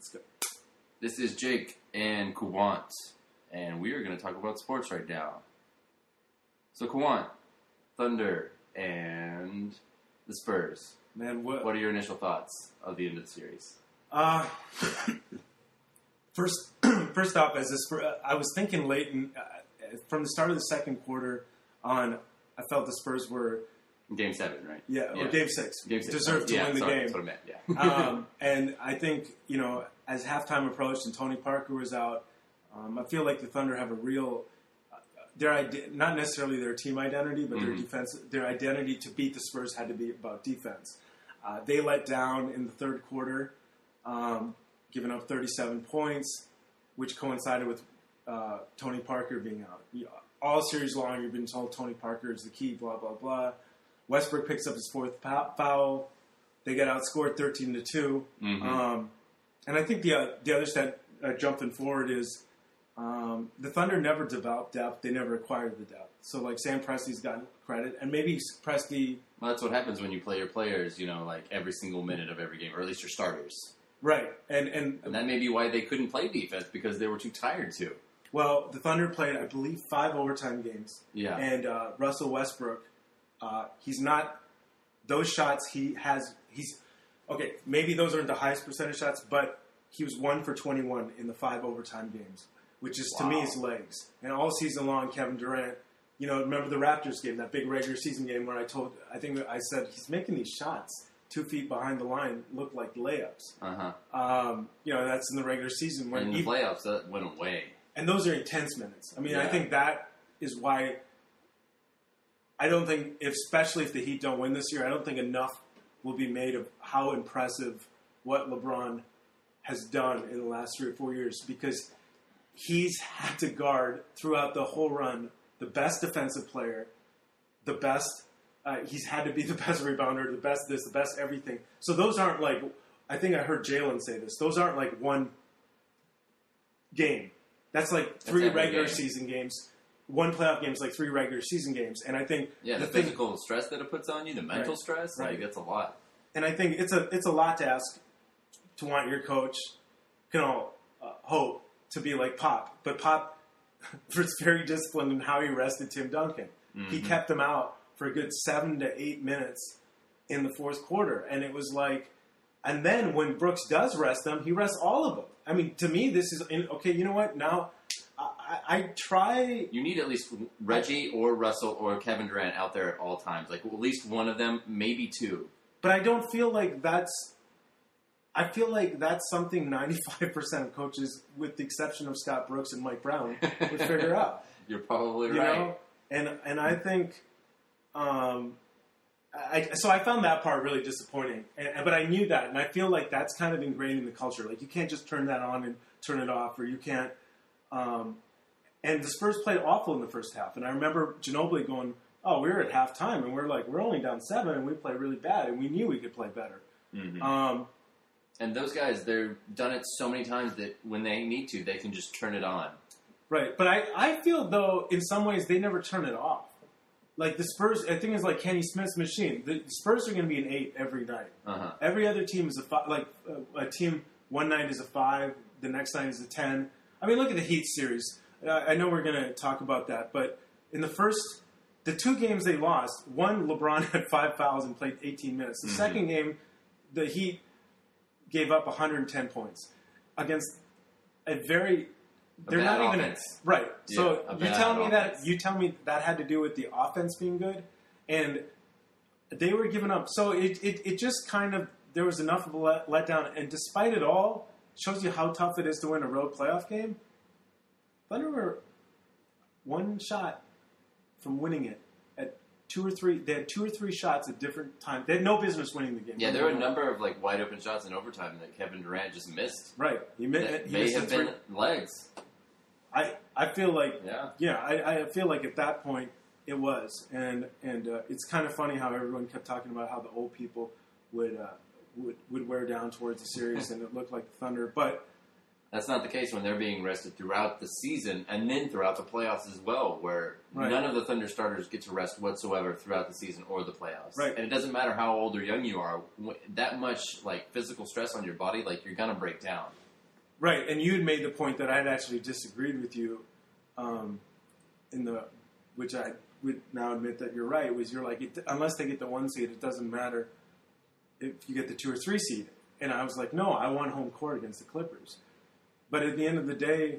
Let's go. This is Jake and Kawant, and we are going to talk about sports right now. So, Kawant, Thunder, and the Spurs. Man, what are your initial thoughts of the end of the series? First off, I was thinking late from the start of the second quarter on, I felt the Spurs were Game 7, right? Yeah, or Game 6. Game 6 deserved to win the game. That's what I meant. Yeah. And I think as halftime approached and Tony Parker was out, I feel like the Thunder have a real not necessarily their team identity, but their defense, their identity to beat the Spurs had to be about defense. They let down in the third quarter, giving up 37 points, which coincided with Tony Parker being out. All series long, you've been told Tony Parker is the key, blah, blah, blah. Westbrook picks up his fourth foul. They get outscored 13-2. And I think the other stat jumping forward is the Thunder never developed depth. They never acquired the depth. So, like, Sam Presti's gotten credit. And maybe Presti... Well, that's what happens when you play your players, like, every single minute of every game, or at least your starters. Right. And that may be why they couldn't play defense, because they were too tired to. Well, the Thunder played, I believe, 5 overtime games. Yeah. And Russell Westbrook, he's not... Those shots he's... Okay, maybe those aren't the highest percentage shots, but he was 1 for 21 in the 5 overtime games, which is, to me, his legs. And all season long, Kevin Durant, remember the Raptors game, that big regular season game where I said, he's making these shots 2 feet behind the line look like layups. That's in the regular season. When in the playoffs, that went away. And those are intense minutes. I mean, I think that is why I don't think, especially if the Heat don't win this year, I don't think enough will be made of how impressive what LeBron has done in the last 3 or 4 years, because he's had to guard throughout the whole run the best defensive player, the best. He's had to be the best rebounder, the best this, the best everything. So those aren't like, I think I heard Jalen say this, those aren't like one game. That's like 3 regular season games. One playoff game is like 3 regular season games. And I think... Yeah, the physical stress that it puts on you, the mental stress, that's a lot. And I think it's a lot to ask to want your coach, hope to be like Pop. But Pop was very disciplined in how he rested Tim Duncan. He kept him out for a good 7 to 8 minutes in the fourth quarter. And it was like... And then when Brooks does rest them, he rests all of them. I mean, to me, this is... Okay, you know what? Now, I try... You need at least Reggie or Russell or Kevin Durant out there at all times. Like, at least one of them, maybe 2. But I don't feel like that's... I feel like that's something 95% of coaches, with the exception of Scott Brooks and Mike Brown, would figure out. You're probably right. And I think... So I found that part really disappointing. But I knew that, and I feel like that's kind of ingrained in the culture. Like, you can't just turn that on and turn it off, or you can't... and the Spurs played awful in the first half. And I remember Ginobili going, we were at halftime, and we're only down 7, and we play really bad, and we knew we could play better. And those guys, they've done it so many times that when they need to, they can just turn it on. Right. But I feel, though, in some ways, they never turn it off. Like, the Spurs, I think it's like Kenny Smith's machine. The Spurs are going to be an 8 every night. Every other team is a 5. Like, a team one night is a 5, the next night is a 10. I mean, look at the Heat series. I know we're going to talk about that, but in the 2 games they lost, one, LeBron had 5 fouls and played 18 minutes. The second game, the Heat gave up 110 points against a very... They're not even offense. Right. Yeah, so you tell me that had to do with the offense being good, and they were giving up. So it just kind of, there was enough of a letdown, and despite it all, shows you how tough it is to win a road playoff game. Thunder were 1 shot from winning it at 2 or 3. They had 2 or 3 shots at different times. They had no business winning the game. Yeah, there were a number of wide open shots in overtime that Kevin Durant just missed. Right, he may have been legs. I feel like I feel like at that point it was, and it's kind of funny how everyone kept talking about how the old people would wear down towards the series, and it looked like the Thunder, but. That's not the case when they're being rested throughout the season and then throughout the playoffs as well, where none of the Thunder starters get to rest whatsoever throughout the season or the playoffs. Right. And it doesn't matter how old or young you are, that much physical stress on your body, you're going to break down. Right, and you had made the point that I had actually disagreed with you, which I would now admit that you're right. Was you're like, unless they get the 1 seed, it doesn't matter if you get the 2 or 3 seed. And I was like, no, I want home court against the Clippers. But at the end of the day,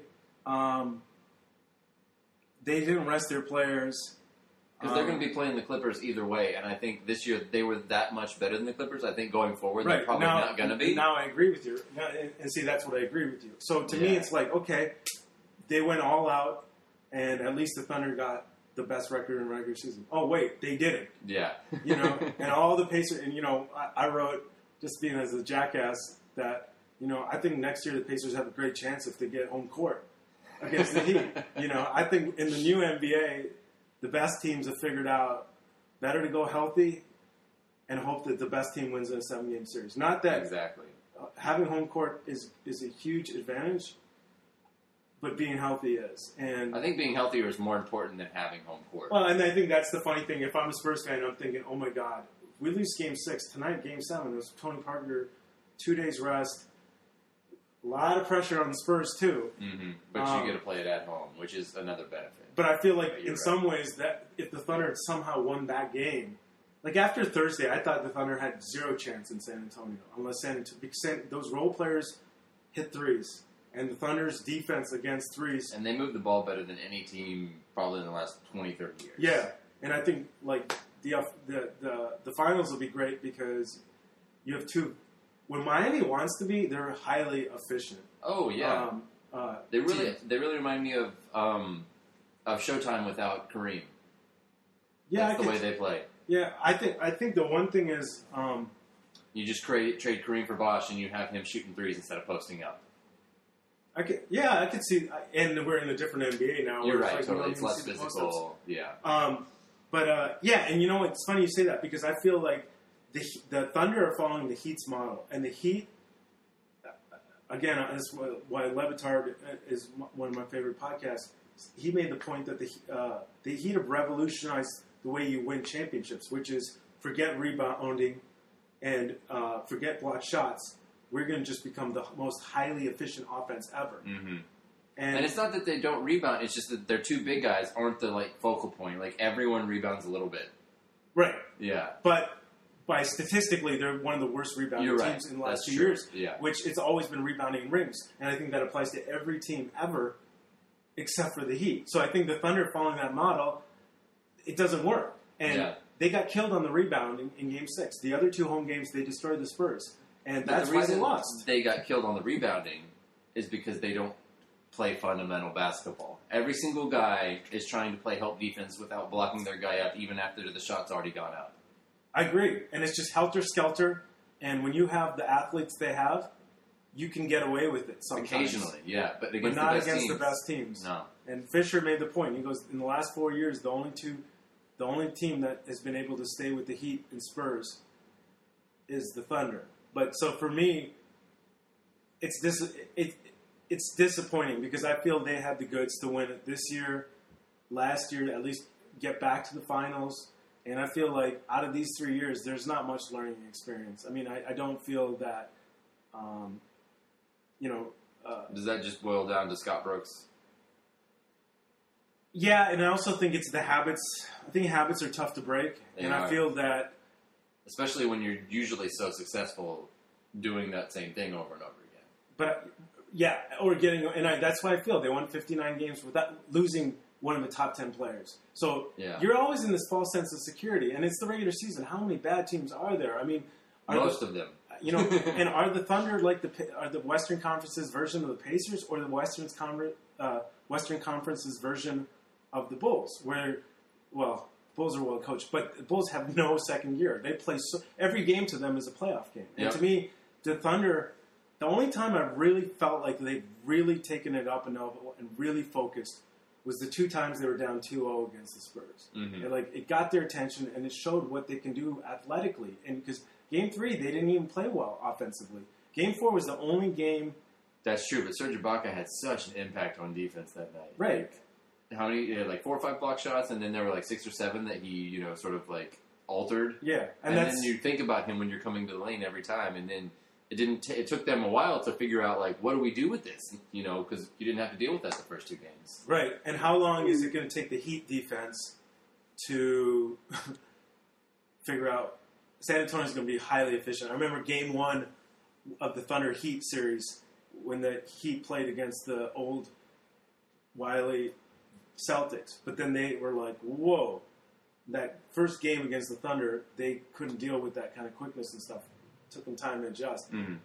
they didn't rest their players. Because they're going to be playing the Clippers either way, and I think this year they were that much better than the Clippers. I think going forward they're probably not going to be. Now I agree with you. And see, that's what I agree with you. So to me, it's like, okay, they went all out, and at least the Thunder got the best record in regular season. Oh, wait, they didn't. Yeah. And all the Pacers, and, I wrote, just being as a jackass, that, I think next year the Pacers have a great chance if they get home court against the Heat. I think in the new NBA, the best teams have figured out better to go healthy and hope that the best team wins in a 7-game series. Not that exactly having home court is a huge advantage, but being healthy is. And I think being healthier is more important than having home court. Well, and I think that's the funny thing. If I'm a Spurs fan, I'm thinking, oh my God, if we lose Game 6 tonight, Game 7. It was Tony Parker, 2 days rest. A lot of pressure on the Spurs too. Mm-hmm. But you get to play it at home, which is another benefit. But I feel like in some ways that if the Thunder had somehow won that game, like after Thursday, I thought the Thunder had zero chance in San Antonio unless those role players hit threes, and the Thunder's defense against threes. And they moved the ball better than any team probably in the last 20, 30 years. Yeah, and I think like the finals will be great because you have two. When Miami wants to be, they're highly efficient. Oh yeah, they really remind me of Showtime without Kareem. Yeah, that's the way they play. Yeah, I think the one thing is you just trade Kareem for Bosh and you have him shooting threes instead of posting up. I could see, and we're in a different NBA now. You're right, totally. It's less physical. Yeah. And it's funny you say that because I feel like the Thunder are following the Heat's model, and the Heat, again, that's why Levitard is one of my favorite podcasts. He made the point that the Heat have revolutionized the way you win championships, which is forget rebounding and forget block shots. We're going to just become the most highly efficient offense ever. Mm-hmm. And it's not that they don't rebound; it's just that their two big guys aren't the focal point. Like everyone rebounds a little bit, right? Yeah, but statistically, they're one of the worst rebounding teams in the last 2 years. Yeah. Which it's always been rebounding rings, and I think that applies to every team ever, except for the Heat. So I think the Thunder following that model, it doesn't work, and they got killed on the rebound in Game 6. The other 2 home games, they destroyed the Spurs, and that's why they lost. They got killed on the rebounding is because they don't play fundamental basketball. Every single guy is trying to play help defense without blocking their guy up, even after the shot's already gone up. I agree. And it's just helter-skelter. And when you have the athletes they have, you can get away with it sometimes. Occasionally, yeah. But not against the best teams. No. And Fisher made the point. He goes, in the last 4 years, the only team that has been able to stay with the Heat and Spurs is the Thunder. But so for me, it's disappointing because I feel they had the goods to win it this year, last year, at least get back to the finals. And I feel like out of these 3 years, there's not much learning experience. I mean, I don't feel that, Does that just boil down to Scott Brooks? Yeah, and I also think it's the habits. I think habits are tough to break. I feel that... Especially when you're usually so successful doing that same thing over and over again. But, yeah, that's why I feel they won 59 games without losing one of the top 10 players. So you're always in this false sense of security, and it's the regular season. How many bad teams are there? I mean, most of them. And are the Thunder are the Western Conference's version of the Pacers, or the Western Conference's version of the Bulls? Where, Bulls are well coached, but the Bulls have no second year. They play every game to them is a playoff game. And to me, the Thunder, the only time I really felt like they've really taken it up and really focused was the 2 times they were down 2-0 against the Spurs. Mm-hmm. It got their attention, and it showed what they can do athletically. And because Game 3, they didn't even play well offensively. Game 4 was the only game... That's true, but Serge Ibaka had such an impact on defense that night. Right. How many? 4 or 5 block shots, and then there were 6 or 7 that he, sort of altered. Yeah. And then you think about him when you're coming to the lane every time, and then it took them a while to figure out, like, what do we do with this? Because you didn't have to deal with that the first 2 games. Right. And how long is it going to take the Heat defense to figure out? San Antonio's going to be highly efficient. I remember Game 1 of the Thunder Heat series when the Heat played against the old wily Celtics. But then they were like, whoa. That first game against the Thunder, they couldn't deal with that kind of quickness and stuff. It took them time to adjust. Mm-hmm.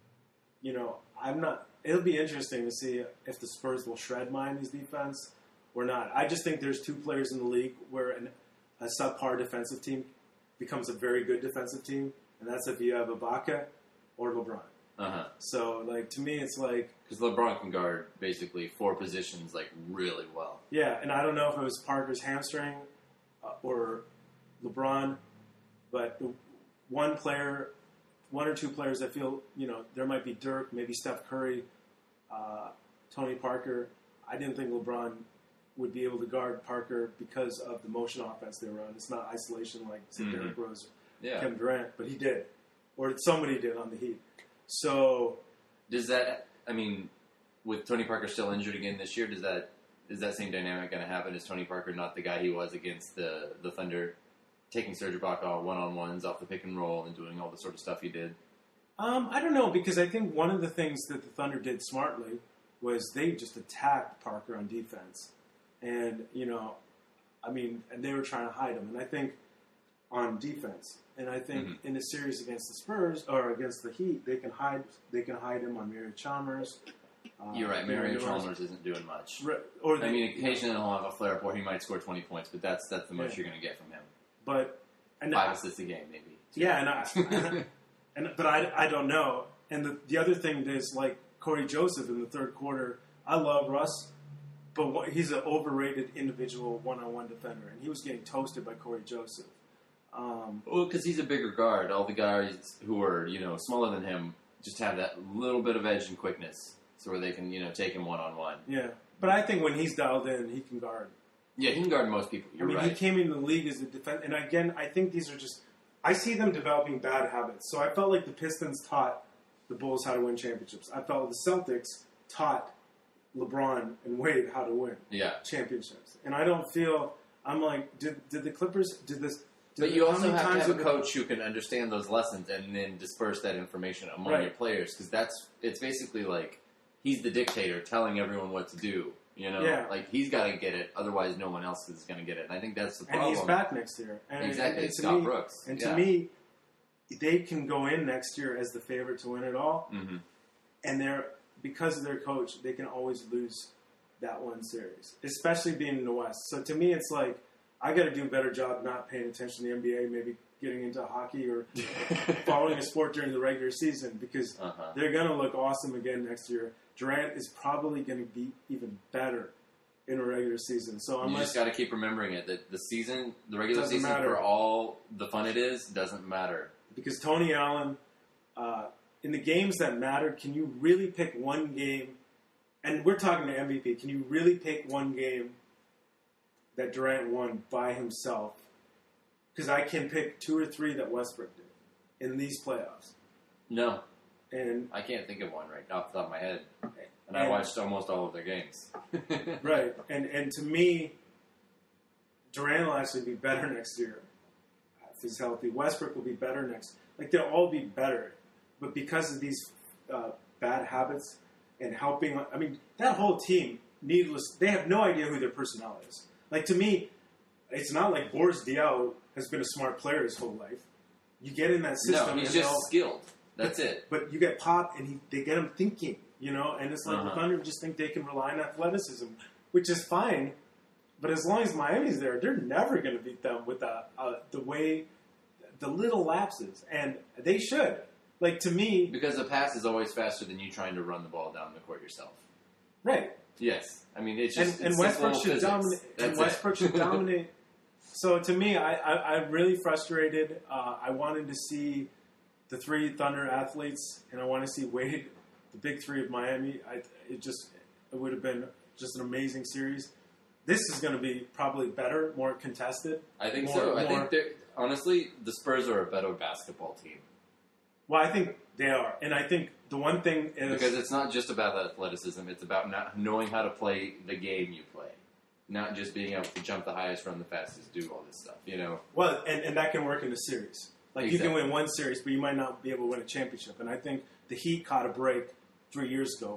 It'll be interesting to see if the Spurs will shred Miami's defense or not. I just think there's 2 players in the league where a subpar defensive team becomes a very good defensive team, and that's if you have Ibaka or LeBron. Uh-huh. So, to me, it's like... Because LeBron can guard basically 4 positions, really well. Yeah, and I don't know if it was Parker's hamstring or LeBron, but one or 2 players I feel, there might be Dirk, maybe Steph Curry, Tony Parker. I didn't think LeBron would be able to guard Parker because of the motion offense they were on. It's not isolation like Derrick Rose or Kevin Durant, but he did. Or somebody did on the Heat. So... Does that, with Tony Parker still injured again this year, is that same dynamic going to happen? Is Tony Parker not the guy he was against the Thunder, taking Serge Ibaka one-on-ones off the pick and roll and doing all the sort of stuff he did? I don't know, because I think one of the things that the Thunder did smartly was they just attacked Parker on defense. And, and they were trying to hide him. And I think on defense, and I think in a series against the Spurs or against the Heat, they can hide him on Mario Chalmers. You're right. Mario Chalmers isn't doing much. Right. Occasionally he'll have a flare up where he might score 20 points, but that's the most you're going to get from him. But 5 assists a game, maybe. Yeah, but I don't know. And the other thing is, Corey Joseph in the third quarter. I love Russ, but he's an overrated individual one-on-one defender, and he was getting toasted by Corey Joseph. Because he's a bigger guard. All the guys who are smaller than him just have that little bit of edge and quickness, so where they can take him one-on-one. Yeah, but I think when he's dialed in, he can guard. Yeah, he can guard most people. You're right. He came into the league as a defense, and again, I think these are just. I see them developing bad habits. So I felt like the Pistons taught the Bulls how to win championships. I felt the Celtics taught LeBron and Wade how to win championships. And I don't feel. I'm like, did the Clippers did this? But you also have to have a coach who can understand those lessons and then disperse that information among your players, because it's basically like he's the dictator telling everyone what to do. He's got to get it, otherwise no one else is going to get it. And I think that's the problem. And he's back next year. And exactly, it's Scott Brooks. And to me, they can go in next year as the favorite to win it all. Mm-hmm. And because of their coach, they can always lose that one series, especially being in the West. So to me, it's like, I got to do a better job not paying attention to the NBA, maybe getting into hockey or following a sport during the regular season, because they're going to look awesome again next year. Durant is probably going to be even better in a regular season. So you just got to keep remembering it, that the regular season, for all the fun it is, doesn't matter. Because Tony Allen, in the games that mattered, can you really pick one game? And we're talking to MVP. Can you really pick one game that Durant won by himself? Because I can pick 2 or 3 that Westbrook did in these playoffs. No. And I can't think of one right off the top of my head. And I watched almost all of their games. Right. And to me, Durant will actually be better next year if he's healthy. Westbrook will be better next. They'll all be better. But because of these bad habits and helping, that whole team, they have no idea who their personnel is. To me, it's not like Boris Diaw has been a smart player his whole life. You get in that system. No, he's just skilled. That's it. But you get Pop, and they get him thinking, and it's like the Thunder just think they can rely on athleticism, which is fine. But as long as Miami's there, they're never going to beat them with the way, the little lapses. And they should. To me... Because the pass is always faster than you trying to run the ball down the court yourself. Right. Yes. It's just... And Westbrook should dominate. And Westbrook should dominate. So to me, I'm really frustrated. I wanted to see the 3 Thunder athletes, and I want to see Wade, the big 3 of Miami. It would have been just an amazing series. This is going to be probably better, more contested. I think so. I think honestly, the Spurs are a better basketball team. Well, I think they are. And I think the one thing is... Because it's not just about athleticism. It's about not knowing how to play the game you play. Not just being able to jump the highest, run the fastest, do all this stuff, you know? Well, and that can work in a series. Like, exactly. You can win one series, but you might not be able to win a championship. And I think the Heat caught a break 3 years ago,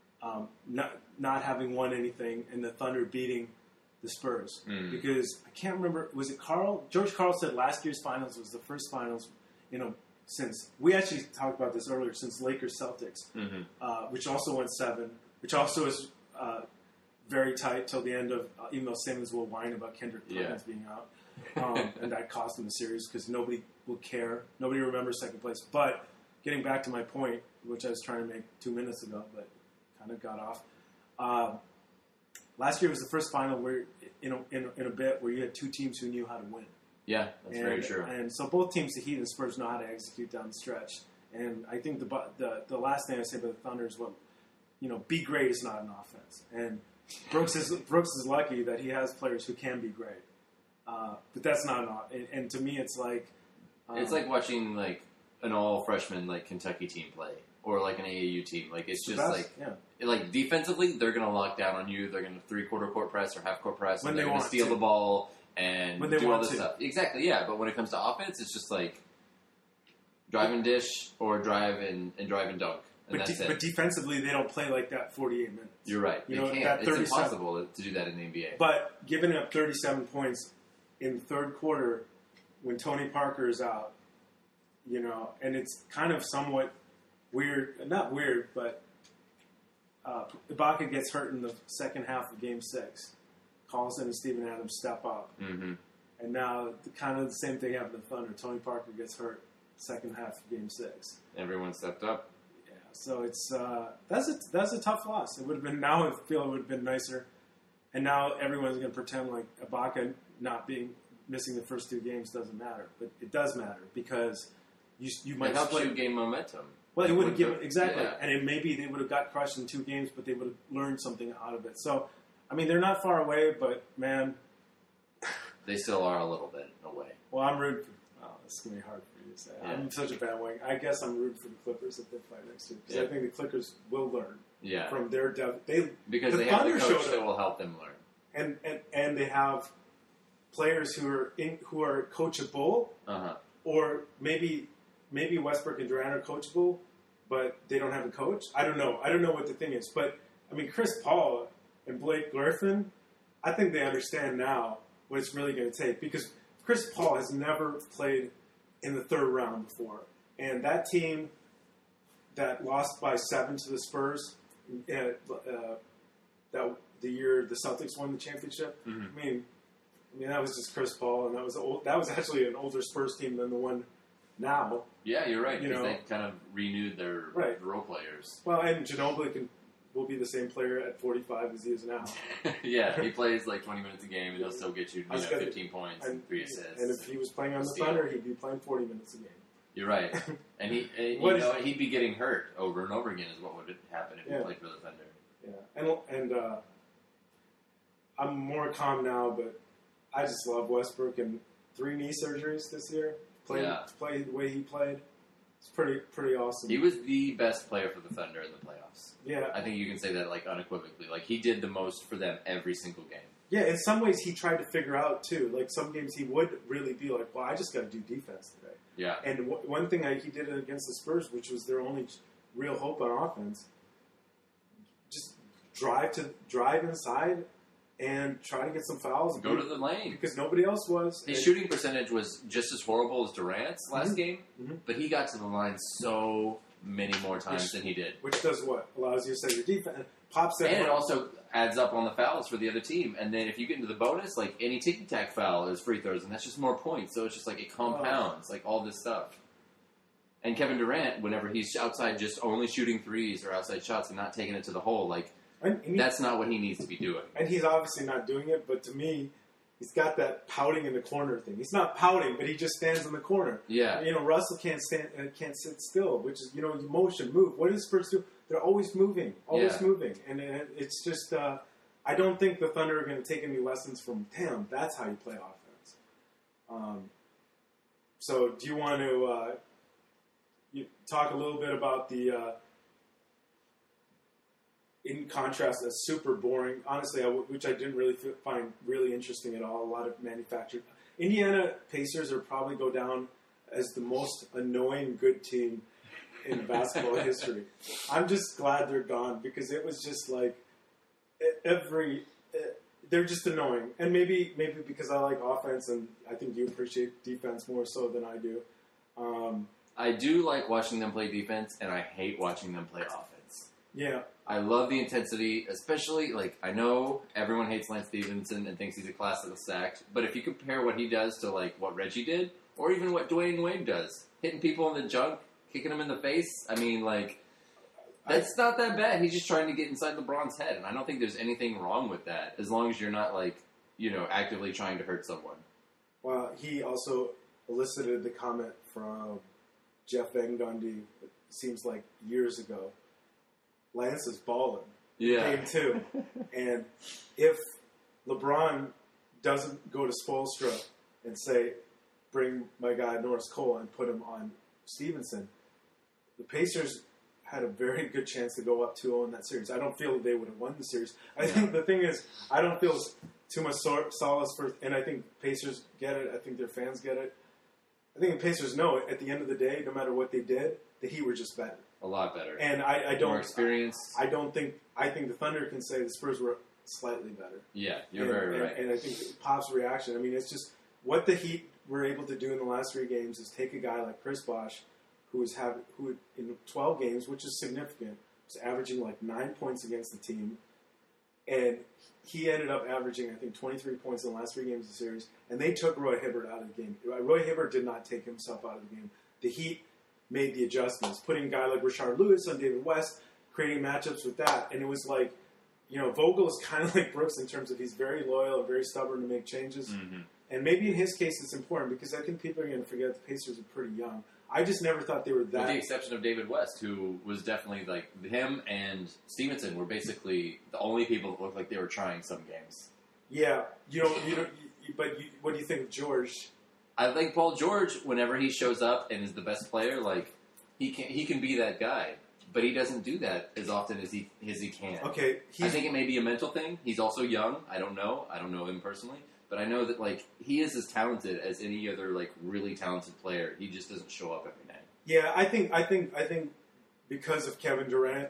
not having won anything, and the Thunder beating the Spurs. Because I can't remember, was it Carl? George Karl said last year's finals was the first finals, since, we actually talked about this earlier, since Lakers-Celtics, which also went 7, which also is very tight till the end of, even though Simmons will whine about Kendrick Perkins being out. And that cost him the series because nobody will care. Nobody remembers second place. But getting back to my point, which I was trying to make 2 minutes ago, but kind of got off. Last year was the first final where, in a bit, where you had two teams who knew how to win. Yeah, that's very true. And so both teams, the Heat and Spurs, know how to execute down the stretch. And I think the last thing I say about the Thunder is, be great is not an offense. And Brooks is lucky that he has players who can be great. But that's not an and to me, it's like... it's like watching, like, an all-freshman, like, Kentucky team play. Or, like, an AAU team. Like, it's just, like, defensively, they're going to lock down on you. They're going to three-quarter court press or half-court press. And they're going to steal the ball and do all this stuff. Exactly, yeah. But when it comes to offense, it's just, like, drive and dish or drive and dunk. And but defensively, they don't play like that 48 minutes. You're right. They can't. It's impossible to do that in the NBA. But giving up 37 points in the third quarter when Tony Parker is out, and it's kind of somewhat weird. Not weird, but Ibaka gets hurt in the second half of Game 6. Collison and Steven Adams step up. Mm-hmm. And now kind of the same thing happened to Thunder. Tony Parker gets hurt second half of Game 6. Everyone stepped up. Yeah, so it's that's a tough loss. It would have been, now I feel it would have been nicer. And now everyone's going to pretend like Ibaka missing the first 2 games doesn't matter. But it does matter because you might... It helps you gain momentum. Well, it would have given... Exactly. Yeah. And maybe they would have got crushed in 2 games, but they would have learned something out of it. So, I mean, they're not far away, but, man... They still are a little bit away. Well, I'm rooting for... Oh, this is going to be hard for you to say. Yeah. I'm such a bandwagon. I guess I'm rooting for the Clippers if they play next year. Because I think the Clippers will learn from their... Because they have the coach that will help them learn. And they have players who are coachable, or maybe Westbrook and Durant are coachable, but they don't have a coach. I don't know. I don't know what the thing is. But, I mean, Chris Paul and Blake Griffin, I think they understand now what it's really going to take. Because Chris Paul has never played in the third round before. And that team that lost by 7 to the Spurs, that the year the Celtics won the championship, I mean, that was just Chris Paul, and that was actually an older Spurs team than the one now. Yeah, you're right. Because they kind of renewed their role players. Well, and Ginobili will be the same player at 45 as he is now. Yeah, he plays like 20 minutes a game, and he'll still get you 15 points and 3 assists. And if he was playing on the Thunder, he'd be playing 40 minutes a game. You're right. And he'd be getting hurt over and over again is what would happen if he played for the Thunder. Yeah, and I'm more calm now, but I just love Westbrook, and 3 knee surgeries this year. Play the way he played. It's pretty awesome. He was the best player for the Thunder in the playoffs. Yeah. I think you can say that like unequivocally. Like he did the most for them every single game. Yeah, in some ways he tried to figure out too. Like some games he would really be like, well, I just got to do defense today. Yeah. And one thing he did against the Spurs, which was their only real hope on offense, just drive inside and try to get some fouls. Go to the lane. Because nobody else was. His shooting percentage was just as horrible as Durant's last game, but he got to the line so many more times than he did. Which does what? Allows you to set your defense. Pops that. And it also adds up on the fouls for the other team. And then if you get into the bonus, like any ticky-tack foul is free throws, and that's just more points. So it's just like it compounds, like all this stuff. And Kevin Durant, whenever he's outside just only shooting threes or outside shots and not taking it to the hole, like that's not what he needs to be doing. And he's obviously not doing it, but to me, he's got that pouting in the corner thing. He's not pouting, but he just stands in the corner. Yeah. Russell can't sit still, which is, motion, move. What does Spurs do? They're always moving, moving. And it's just, I don't think the Thunder are going to take any lessons from him. That's how you play offense. So do you want to you talk a little bit about the. In contrast, that's super boring. Honestly, which I didn't really find really interesting at all. A lot of manufactured. Indiana Pacers are probably go down as the most annoying good team in basketball history. I'm just glad they're gone because it was just like they're just annoying. And maybe because I like offense and I think you appreciate defense more so than I do. I do like watching them play defense, and I hate watching them play offense. Yeah. I love the intensity, especially, like, I know everyone hates Lance Stevenson and thinks he's a class of the sack, but if you compare what he does to, like, what Reggie did, or even what Dwayne Wade does, hitting people in the junk, kicking them in the face, I mean, like, that's not that bad. He's just trying to get inside LeBron's head, and I don't think there's anything wrong with that, as long as you're not, like, actively trying to hurt someone. Well, he also elicited the comment from Jeff Van Gundy, it seems like years ago. Lance is balling. Yeah. Game 2. And if LeBron doesn't go to Spoelstra and say, bring my guy Norris Cole and put him on Stevenson, the Pacers had a very good chance to go up 2-0 in that series. I don't feel they would have won the series. I think the thing is, I don't feel too much solace for, and I think Pacers get it. I think their fans get it. I think the Pacers know at the end of the day, no matter what they did, the Heat were just better. A lot better. And I don't... More experience. I think the Thunder can say the Spurs were slightly better. Yeah, you're very right. And I think Pop's reaction, I mean, it's just what the Heat were able to do in the last 3 games is take a guy like Chris Bosh, who in 12 games, which is significant, was averaging like 9 points against the team. And he ended up averaging, I think, 23 points in the last 3 games of the series. And they took Roy Hibbert out of the game. Roy Hibbert did not take himself out of the game. The Heat made the adjustments, putting a guy like Rashard Lewis on David West, creating matchups with that. And it was like, Vogel is kind of like Brooks in terms of he's very loyal and very stubborn to make changes. Mm-hmm. And maybe in his case it's important because I think people are going to forget the Pacers are pretty young. I just never thought they were that... With the exception of David West, who was definitely like... Him and Stevenson were basically the only people that looked like they were trying some games. Yeah. But what do you think of George? I think Paul George, whenever he shows up and is the best player, like he can be that guy, but he doesn't do that as often as he can. Okay, I think it may be a mental thing. He's also young. I don't know him personally, but I know that like he is as talented as any other like really talented player. He just doesn't show up every night. Yeah, I think because of Kevin Durant,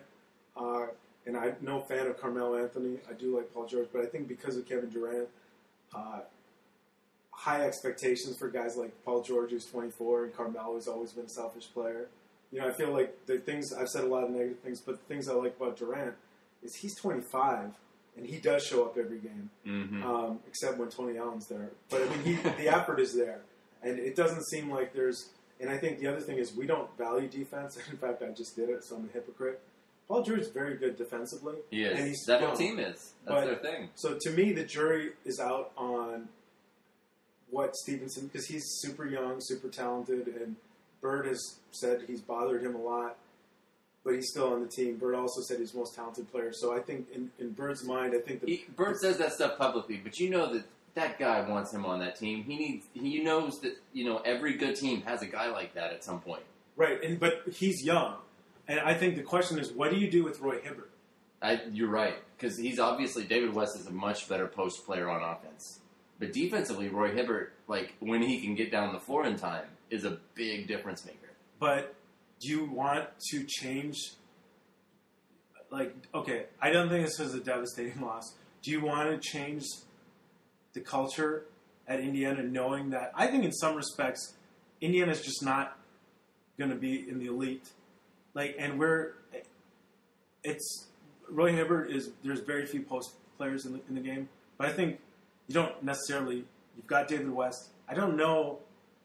and I'm no fan of Carmelo Anthony. I do like Paul George, but I think because of Kevin Durant. High expectations for guys like Paul George, who's 24, and Carmelo, who's always been a selfish player. I feel like the things, I've said a lot of negative things, but the things I like about Durant is he's 25, and he does show up every game, except when Tony Allen's there. But, I mean, the effort is there, and it doesn't seem like there's, and I think the other thing is we don't value defense. In fact, I just did it, so I'm a hypocrite. Paul George is very good defensively. He is. And that whole team is. That's their thing. So, to me, the jury is out on what Stevenson, because he's super young, super talented, and Bird has said he's bothered him a lot, but he's still on the team. Bird also said he's the most talented player. So I think in Bird's mind, I think that... Bird says that stuff publicly, but you know that guy wants him on that team. He knows that, every good team has a guy like that at some point. Right, but he's young. And I think the question is, what do you do with Roy Hibbert? You're right, because he's obviously... David West is a much better post player on offense. But defensively, Roy Hibbert, like, when he can get down the floor in time, is a big difference maker. But do you want to change... Like, okay, I don't think this was a devastating loss. Do you want to change the culture at Indiana knowing that... I think in some respects, Indiana's just not going to be in the elite. Like, and it's... Roy Hibbert is... There's very few post players in the game. But I think... You don't necessarily... You've got David West. I don't know...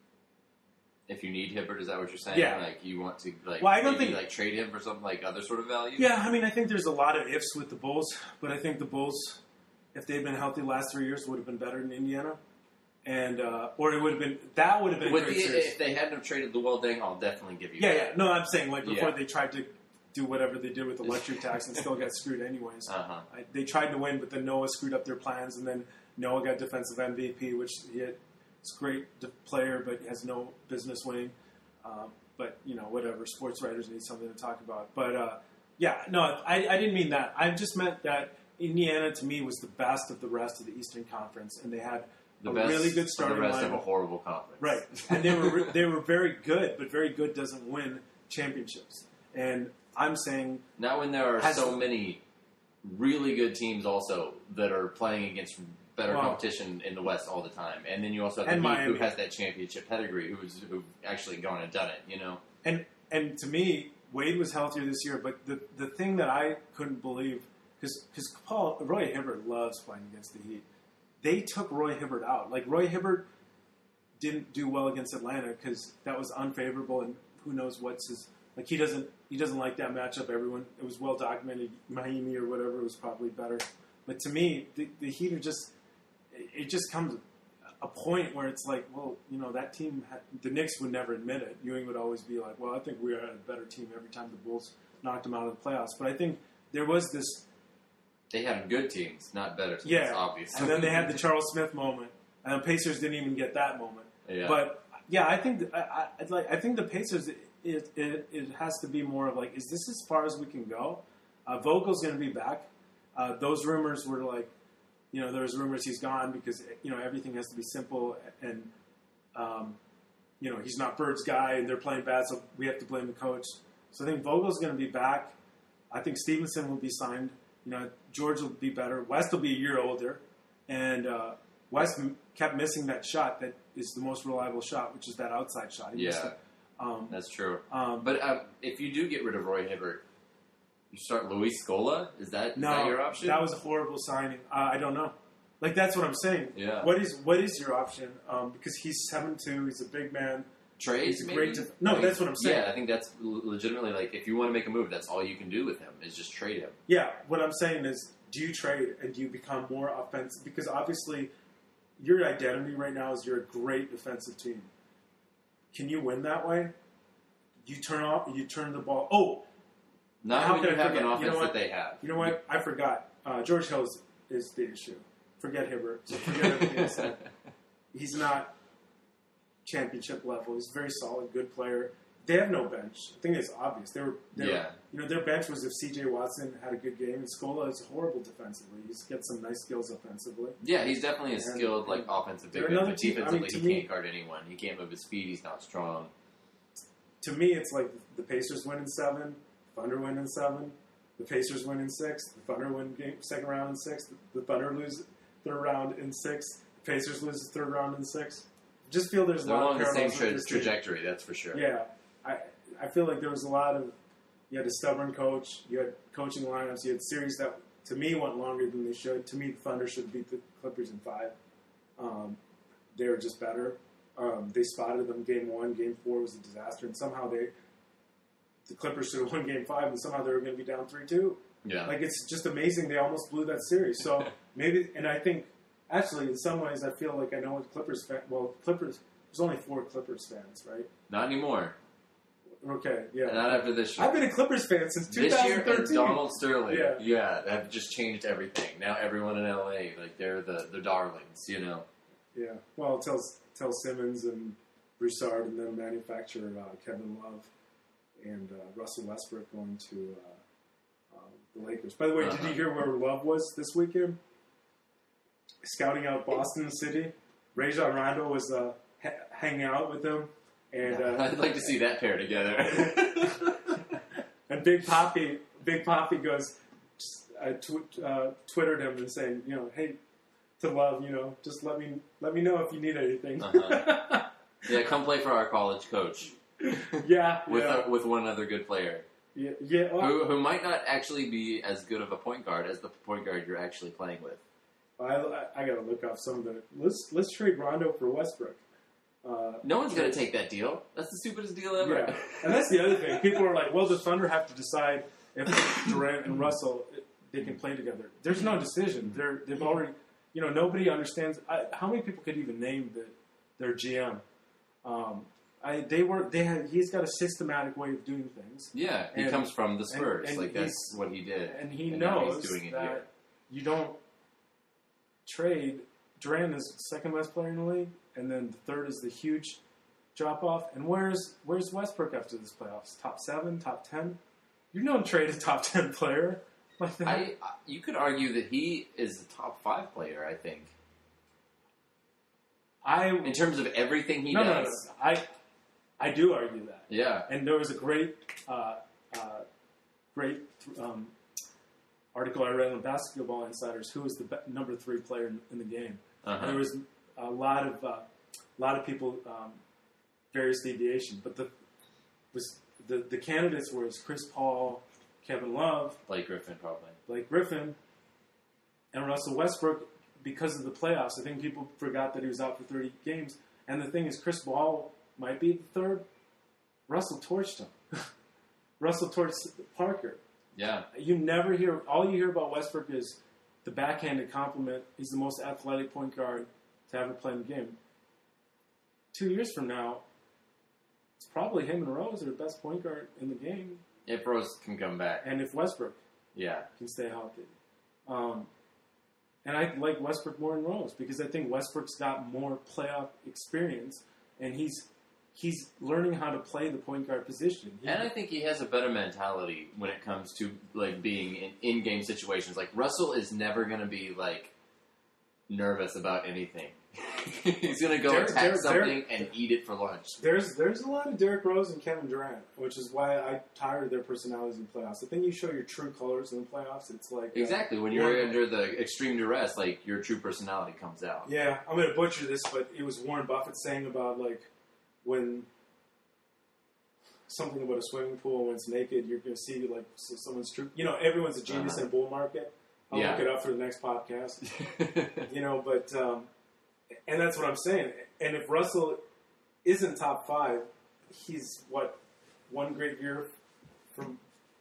If you need Hibbert, is that what you're saying? Yeah. Like, you want to, like, well, I don't think, like, trade him for something like other sort of value? Yeah, I mean, I think there's a lot of ifs with the Bulls. But I think the Bulls, if they'd been healthy the last 3 years, would have been better than Indiana. And, or it would have been... That would have been a great series. If they hadn't have traded the Luol Deng, I'll definitely give you that. Yeah. No, I'm saying, like, before they tried to do whatever they did with the luxury tax and still got screwed anyways. They tried to win, but then Noah screwed up their plans, and then Noah got defensive MVP, which he's a great player, but has no business winning. but whatever. Sports writers need something to talk about. But I didn't mean that. I just meant that Indiana to me was the best of the rest of the Eastern Conference, and they had a really good starting lineup. The rest of a horrible conference, right? And they were very good, but very good doesn't win championships. And I'm saying not when there are so many really good teams also that are playing against better competition in the West all the time, and then you also have the Heat, who has that championship pedigree, who've actually gone and done it. And to me, Wade was healthier this year, but the thing that I couldn't believe, because Roy Hibbert loves playing against the Heat. They took Roy Hibbert out. Like, Roy Hibbert didn't do well against Atlanta because that was unfavorable, and who knows what's his... Like, he doesn't like that matchup. It was well documented. Miami or whatever was probably better. But to me, the Heat are just... It just comes a point where it's like, well, that team... the Knicks would never admit it. Ewing would always be like, well, I think we are a better team every time the Bulls knocked them out of the playoffs. But I think there was this... They have good teams, not better teams, obviously. And then they had the Charles Smith moment. And the Pacers didn't even get that moment. Yeah. But, I think I think the Pacers, it has to be more of like, is this as far as we can go? Vogel's going to be back. Those rumors were like, there was rumors he's gone because, everything has to be simple. And, he's not Bird's guy and they're playing bad, so we have to blame the coach. So I think Vogel's going to be back. I think Stevenson will be signed. George will be better. West will be a year older. And West kept missing that shot that is the most reliable shot, which is that outside shot. That's true. But if you do get rid of Roy Hibbert, you start Luis Scola? Is that your option? That was a horrible signing. I don't know. Like, that's what I'm saying. Yeah. What is your option? Because he's 7'2", he's a big man. Trade? He's great. That's what I'm saying. Yeah, I think that's legitimately, like, if you want to make a move, that's all you can do with him, is just trade him. Yeah, what I'm saying is, do you trade and do you become more offensive? Because obviously, your identity right now is you're a great defensive team. Can you win that way? You turn the ball. Oh! Not when you have an offense that they have. You know what? I forgot. George Hill is the issue. Forget Hibbert. So forget everything I said. He's not championship level. He's a very solid, good player. They have no bench. I think it's obvious. Their bench was if C.J. Watson had a good game, and Scola is horrible defensively. He's got some nice skills offensively. Yeah, he's definitely a skilled, offensive big man, but defensively he can't guard anyone. He can't move his feet. He's not strong. To me, it's like the Pacers win in 7, Thunder win in 7, the Pacers win in 6, the Thunder win second round in 6, the Thunder lose third round in 6, the Pacers lose the third round in 6. Just feel there's a lot of parallels. They're on the same trajectory, that's for sure. Yeah. I feel like there was a lot of... You had a stubborn coach. You had coaching lineups. You had series that, to me, went longer than they should. To me, the Thunder should beat the Clippers in 5. They were just better. They spotted them Game 1. Game 4 was a disaster. And somehow the Clippers should have won Game 5, and somehow they were going to be down 3-2. Yeah. Like, it's just amazing. They almost blew that series. So, maybe... And I think... Actually, in some ways, I feel like I know what Clippers... Clippers... There's only 4 Clippers fans, right? Not anymore. Okay, yeah. Not after this year. I've been a Clippers fan since 2013. This year, and Donald Sterling, have just changed everything. Now everyone in LA, they're the darlings, Yeah. Well, tell Simmons and Broussard and them manufacture Kevin Love and Russell Westbrook going to the Lakers. By the way, did you hear where Love was this weekend? Scouting out Boston City. Rajon Rondo was hanging out with them. And I'd like to see that pair together. And Big Poppy goes, twittered him and saying, hey, to Love, just let me know if you need anything. Yeah, come play for our college coach. With one other good player. Yeah. Well, who might not actually be as good of a point guard as the point guard you're actually playing with. I got to look up some of the. Let's trade Rondo for Westbrook. No one's going to take that deal. That's the stupidest deal ever. Yeah, and that's the other thing. People are like, well, the Thunder have to decide if Durant and Russell, they can play together. There's no decision. They've already, nobody understands. How many people could even name their GM? He's got a systematic way of doing things. Yeah, he comes from the Spurs. That's what he did. And he knows that you don't trade. Durant is the second best player in the league. And then the third is the huge drop off. And where's Westbrook after this playoffs? Top 7, top 10? You don't trade a top 10 player like that. You could argue that he is a top 5 player, I think. In terms of everything he does. No. I do argue that. Yeah. And there was a great article I read on Basketball Insiders, who was the number 3 player in the game. And there was a lot of people, various deviation, but the candidates were Chris Paul, Kevin Love, Blake Griffin, probably. Blake Griffin, and Russell Westbrook. Because of the playoffs, I think people forgot that he was out for 30 games. And the thing is, Chris Paul might be the 3rd. Russell torched him. Russell torched Parker. Yeah. All you hear about Westbrook is the backhanded compliment. He's the most athletic point guard to ever play in the game. 2 years from now, it's probably him and Rose are the best point guard in the game. If Rose can come back. And if Westbrook can stay healthy. And I like Westbrook more than Rose because I think Westbrook's got more playoff experience, and he's learning how to play the point guard position. And I think he has a better mentality when it comes to like being in game situations. Like Russell is never going to be like nervous about anything. He's going to go attack something and eat it for lunch. There's a lot of Derrick Rose and Kevin Durant, which is why I tired their personalities in the playoffs. I think you show your true colors in the playoffs. It's like exactly when you're under the extreme duress, like your true personality comes out. Yeah, I'm going to butcher this, but it was Warren Buffett saying about like when something about a swimming pool when it's naked, you're going to see like someone's true. You know, everyone's a genius in a bull market. I'll look it up for the next podcast. But. And that's what I'm saying. And if Russell isn't top 5, he's, one great year from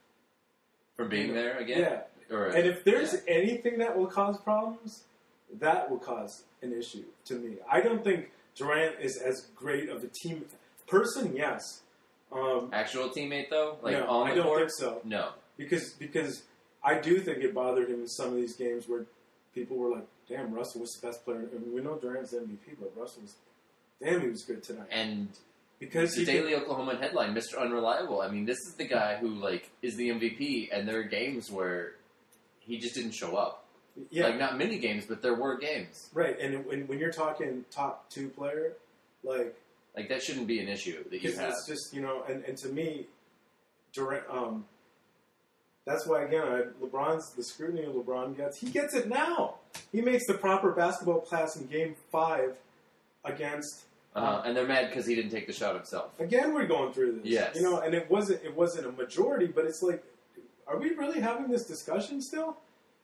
being there again? Yeah. And if there's anything that will cause problems, that will cause an issue to me. I don't think Durant is as great of a team person, yes. Actual teammate, though? Like no, on the I don't court? think so. No. Because I do think it bothered him in some of these games where people were like, damn, Russell was the best player. I mean, we know Durant's MVP, but Russell was, he was good tonight. And because the Daily Oklahoman headline, Mr. Unreliable. I mean, this is the guy who, like, is the MVP, and there are games where he just didn't show up. Yeah. Like, not many games, but there were games. Right, and when you're talking top 2 player, like that shouldn't be an issue that you have. It's just, and to me, Durant, that's why, again, the scrutiny LeBron gets, he gets it now. He makes the proper basketball pass in Game 5 against... and they're mad because he didn't take the shot himself. Again, we're going through this. Yes. And it wasn't a majority, but it's like, are we really having this discussion still?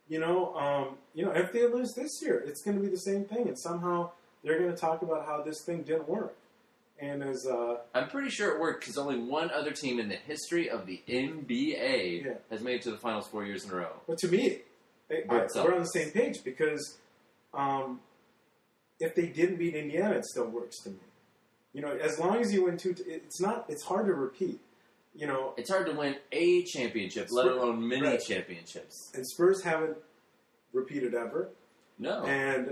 If they lose this year, it's going to be the same thing. And somehow they're going to talk about how this thing didn't work. And as I'm pretty sure it worked because only one other team in the history of the NBA has made it to the finals 4 years in a row. But to me, we're on the same page because if they didn't beat Indiana, it still works to me. As long as you win 2, it's hard to repeat. It's hard to win a championship, let alone many championships. And Spurs haven't repeated ever. No. And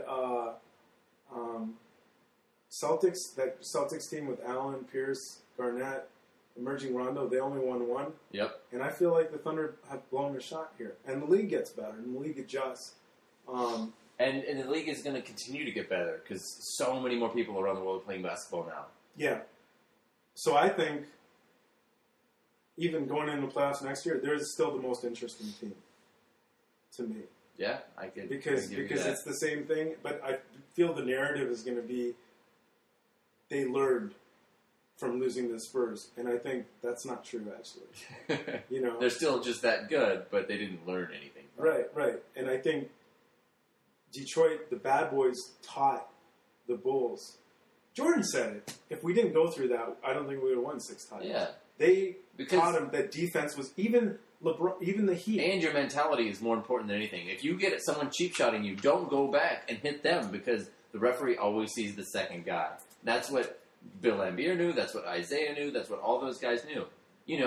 Celtics team with Allen, Pierce, Garnett, emerging Rondo, they only won 1. Yep. And I feel like the Thunder have blown a shot here. And the league gets better, and the league adjusts. And the league is going to continue to get better because so many more people around the world are playing basketball now. Yeah. So I think even going into the playoffs next year, they're still the most interesting team to me. Yeah, I could. Because it's the same thing, but I feel the narrative is going to be they learned from losing the Spurs, and I think that's not true, actually. They're still just that good, but they didn't learn anything. Right. And I think Detroit, the bad boys, taught the Bulls. Jordan said it. If we didn't go through that, I don't think we would have won 6 titles. Yeah. They taught them that defense was even the Heat. And your mentality is more important than anything. If you get someone cheap shotting you, don't go back and hit them because the referee always sees the second guy. That's what Bill Laimbeer knew. That's what Isaiah knew. That's what all those guys knew.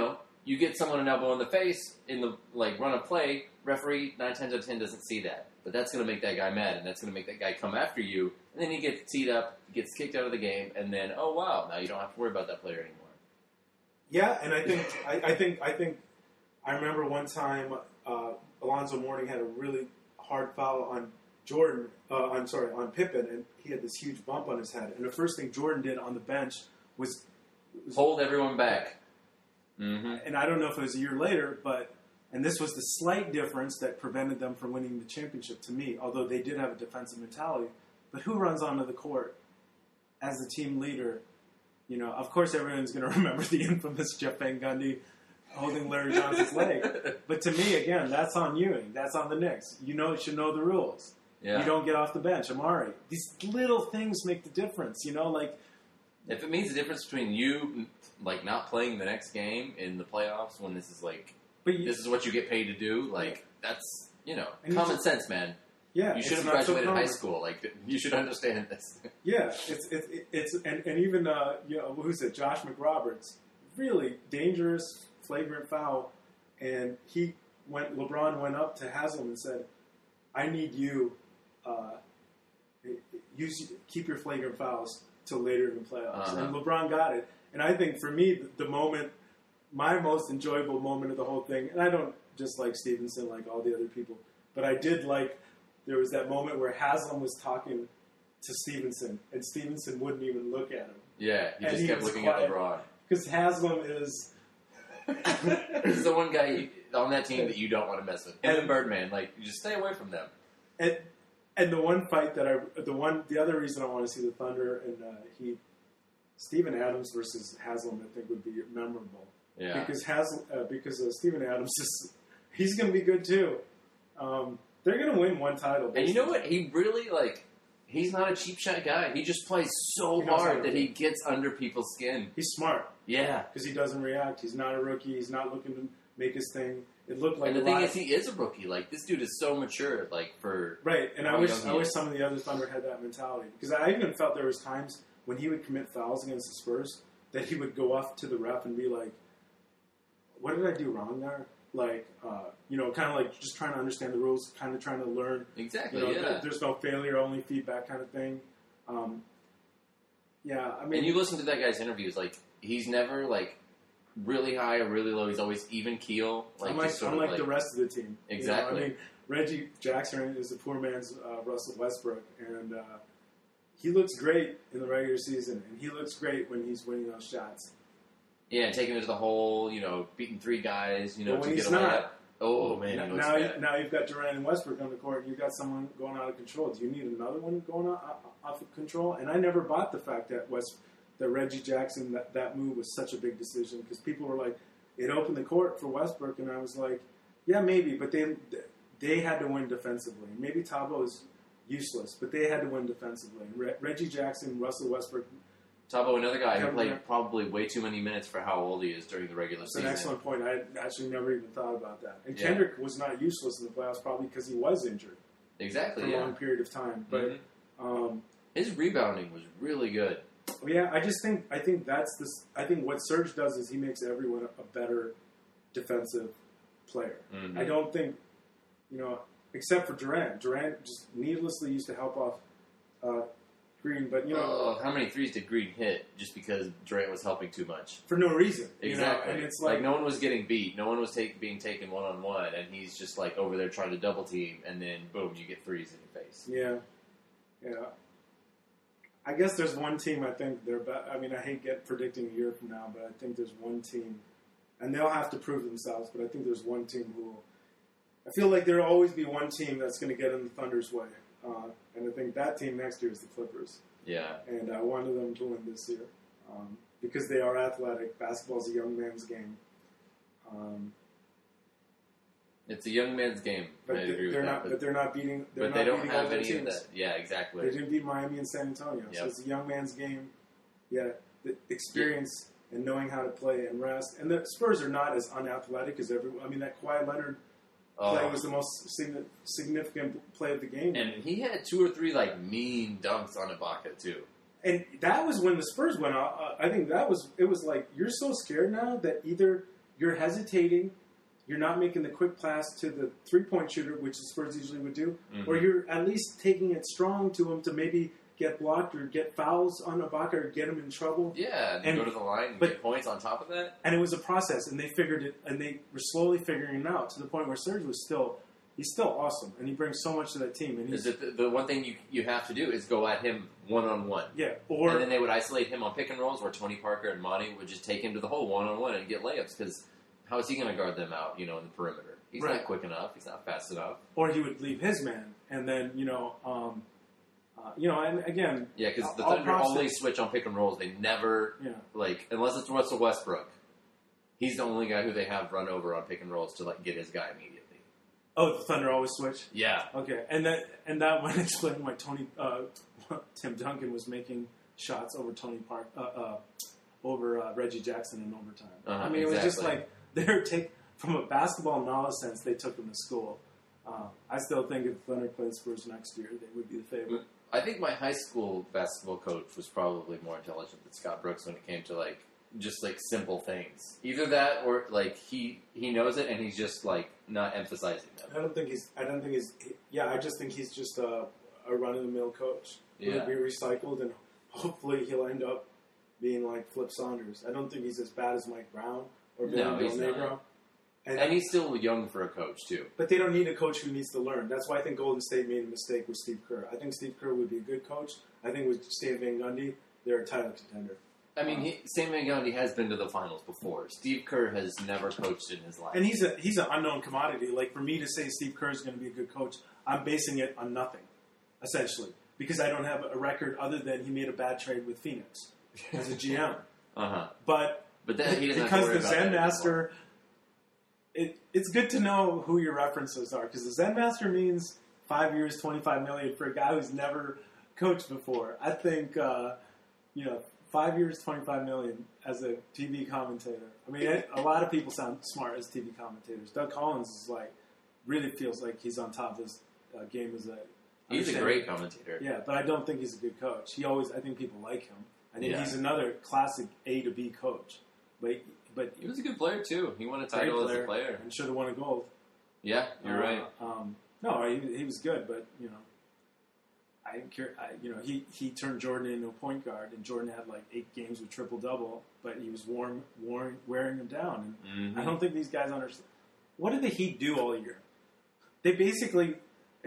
you get someone an elbow in the face in the run of play, referee 9 times out of 10 doesn't see that. But that's going to make that guy mad, and that's going to make that guy come after you, and then he gets teed up, gets kicked out of the game, and then, oh wow, now you don't have to worry about that player anymore. Yeah, and I think I remember one time Alonzo Mourning had a really hard foul on on Pippen, and he had this huge bump on his head. And the first thing Jordan did on the bench was hold everyone back. Mm-hmm. And I don't know if it was a year later, and this was the slight difference that prevented them from winning the championship to me, although they did have a defensive mentality. But who runs onto the court as the team leader? You know, of course everyone's going to remember the infamous Jeff Van Gundy holding Larry Johnson's leg. But to me, again, that's on Ewing. That's on the Knicks. You should know the rules. Yeah. You don't get off the bench. Amari. These little things make the difference, if it means the difference between you, not playing the next game in the playoffs when this is, this is what you get paid to do, that's, common sense, man. Yeah. You should have graduated high school. You should understand this. Yeah. It's and even, who's it? Josh McRoberts. Really dangerous, flagrant foul. And LeBron went up to Haslam and said, I need you, keep your flagrant fouls till later in the playoffs. Uh-huh. And LeBron got it. And I think for me, the moment, my most enjoyable moment of the whole thing, and I don't just like Stevenson like all the other people, but I did there was that moment where Haslam was talking to Stevenson, and Stevenson wouldn't even look at him. Yeah, he just kept looking at LeBron. Because Haslam is... This is the one guy on that team that you don't want to mess with. Him and Birdman, you just stay away from them. And the one fight the other reason I want to see the Thunder and Steven Adams versus Haslam, I think would be memorable. Yeah. Because Steven Adams he's going to be good too. They're going to win one title. Basically. And you know what? He really he's not a cheap shot guy. He just plays so hard that he gets under people's skin. He's smart. Yeah. Because he doesn't react. He's not a rookie. He's not looking to make his thing. It looked like. And the thing is, he is a rookie. This dude is so mature. For right. And I wish some of the other Thunder had that mentality, because I even felt there was times when he would commit fouls against the Spurs that he would go off to the ref and be like, "What did I do wrong there?" Kind of just trying to understand the rules, kind of trying to learn. Exactly. There's no failure, only feedback, kind of thing. And you listen to that guy's interviews, he's never really high or really low. He's always even keel. Unlike the rest of the team. Exactly. Reggie Jackson is the poor man's Russell Westbrook, and he looks great in the regular season, and he looks great when he's winning those shots. Yeah, taking it to the hole, beating 3 guys, but when to he's get away. Not. Oh, man. Now you've got Durant and Westbrook on the court, and you've got someone going out of control. Do you need another one going off of control? And I never bought the fact that Reggie Jackson, that move was such a big decision, because people were like, it opened the court for Westbrook, and I was like, yeah, maybe, but they had to win defensively. Maybe Thabo is useless, but they had to win defensively. Reggie Jackson, Russell Westbrook. Thabo, another guy who played probably way too many minutes for how old he is during the regular season. That's an excellent point. I actually never even thought about that. And Kendrick was not useless in the playoffs, probably because he was injured. Exactly, for a long period of time. But his rebounding was really good. Yeah, I think that's this. I think what Serge does is he makes everyone a better defensive player. Mm-hmm. I don't think, except for Durant. Durant just needlessly used to help off Green, but how many threes did Green hit just because Durant was helping too much for no reason? Exactly, and it's no one was getting beat, no one was being taken 1-on-1, and he's just over there trying to double team, and then boom, you get threes in your face. Yeah. I guess there's one team I think they're better. I mean, I hate predicting a year from now, but I think there's one team, and they'll have to prove themselves. But I think there's one team who I feel like there'll always be one team that's going to get in the Thunder's way. And I think that team next year is the Clippers. Yeah. And I wanted them to win this year because they are athletic. Basketball's a young man's game. It's a young man's game. But they're not beating. But they don't have any of that. Yeah, exactly. They didn't beat Miami and San Antonio. Yep. So it's a young man's game. Yeah, the experience and knowing how to play and rest. And the Spurs are not as unathletic as everyone. I mean, that Kawhi Leonard play was the most significant play of the game. And he had 2 or 3 mean dunks on Ibaka too. And that was when the Spurs went out. I think it was like, you're so scared now that either you're hesitating. You're not making the quick pass to the three-point shooter, which the Spurs usually would do, or you're at least taking it strong to him to maybe get blocked or get fouls on Ibaka or get him in trouble. Yeah, and go to the line and get points on top of that. And it was a process, and they figured it, and they were slowly figuring it out to the point where Serge was he's still awesome, and he brings so much to that team. And is it the one thing you have to do is go at him one-on-one. Yeah, and then they would isolate him on pick and rolls, where Tony Parker and Monty would just take him to the hole one-on-one and get layups, because how is he going to guard them out, in the perimeter? He's not quick enough. He's not fast enough. Or he would leave his man, and then, and again... Yeah, because the Thunder only switch on pick and rolls. They never, unless it's Russell Westbrook, he's the only guy who they have run over on pick and rolls to, get his guy immediately. Oh, the Thunder always switch? Yeah. Okay, and that would explain why Tim Duncan was making shots over over Reggie Jackson in overtime. It was just like... From a basketball knowledge sense, they took them to school. I still think if Thunder played Spurs next year, they would be the favorite. I think my high school basketball coach was probably more intelligent than Scott Brooks when it came to just simple things. Either that or he knows it and he's just not emphasizing them. I just think he's just a run of the mill coach. He'll be recycled and hopefully he'll end up being like Flip Saunders. I don't think he's as bad as Mike Brown. Or Del Negro. And he's still young for a coach, too. But they don't need a coach who needs to learn. That's why I think Golden State made a mistake with Steve Kerr. I think Steve Kerr would be a good coach. I think with Stan Van Gundy, they're a title contender. I mean, Stan Van Gundy has been to the finals before. Steve Kerr has never coached in his life. And he's an unknown commodity. For me to say Steve Kerr is going to be a good coach, I'm basing it on nothing, essentially. Because I don't have a record other than he made a bad trade with Phoenix as a GM. But then he doesn't have to worry about the Zen Master, it's good to know who your references are, because the Zen Master means 5 years, $25 million for a guy who's never coached before. I think 5 years, $25 million as a TV commentator. I mean, a lot of people sound smart as TV commentators. Doug Collins is really feels like he's on top of his game as a. He's a great commentator. Yeah, but I don't think he's a good coach. I think people like him. I think he's another classic A to B coach. But he was a good player too. He won a title as a player and should have won a gold. Yeah, you're right. No, he was good, but I didn't care. He turned Jordan into a point guard, and Jordan had 8 games with triple double, but he was wearing him down. And I don't think these guys understand. What did the Heat do all year? They basically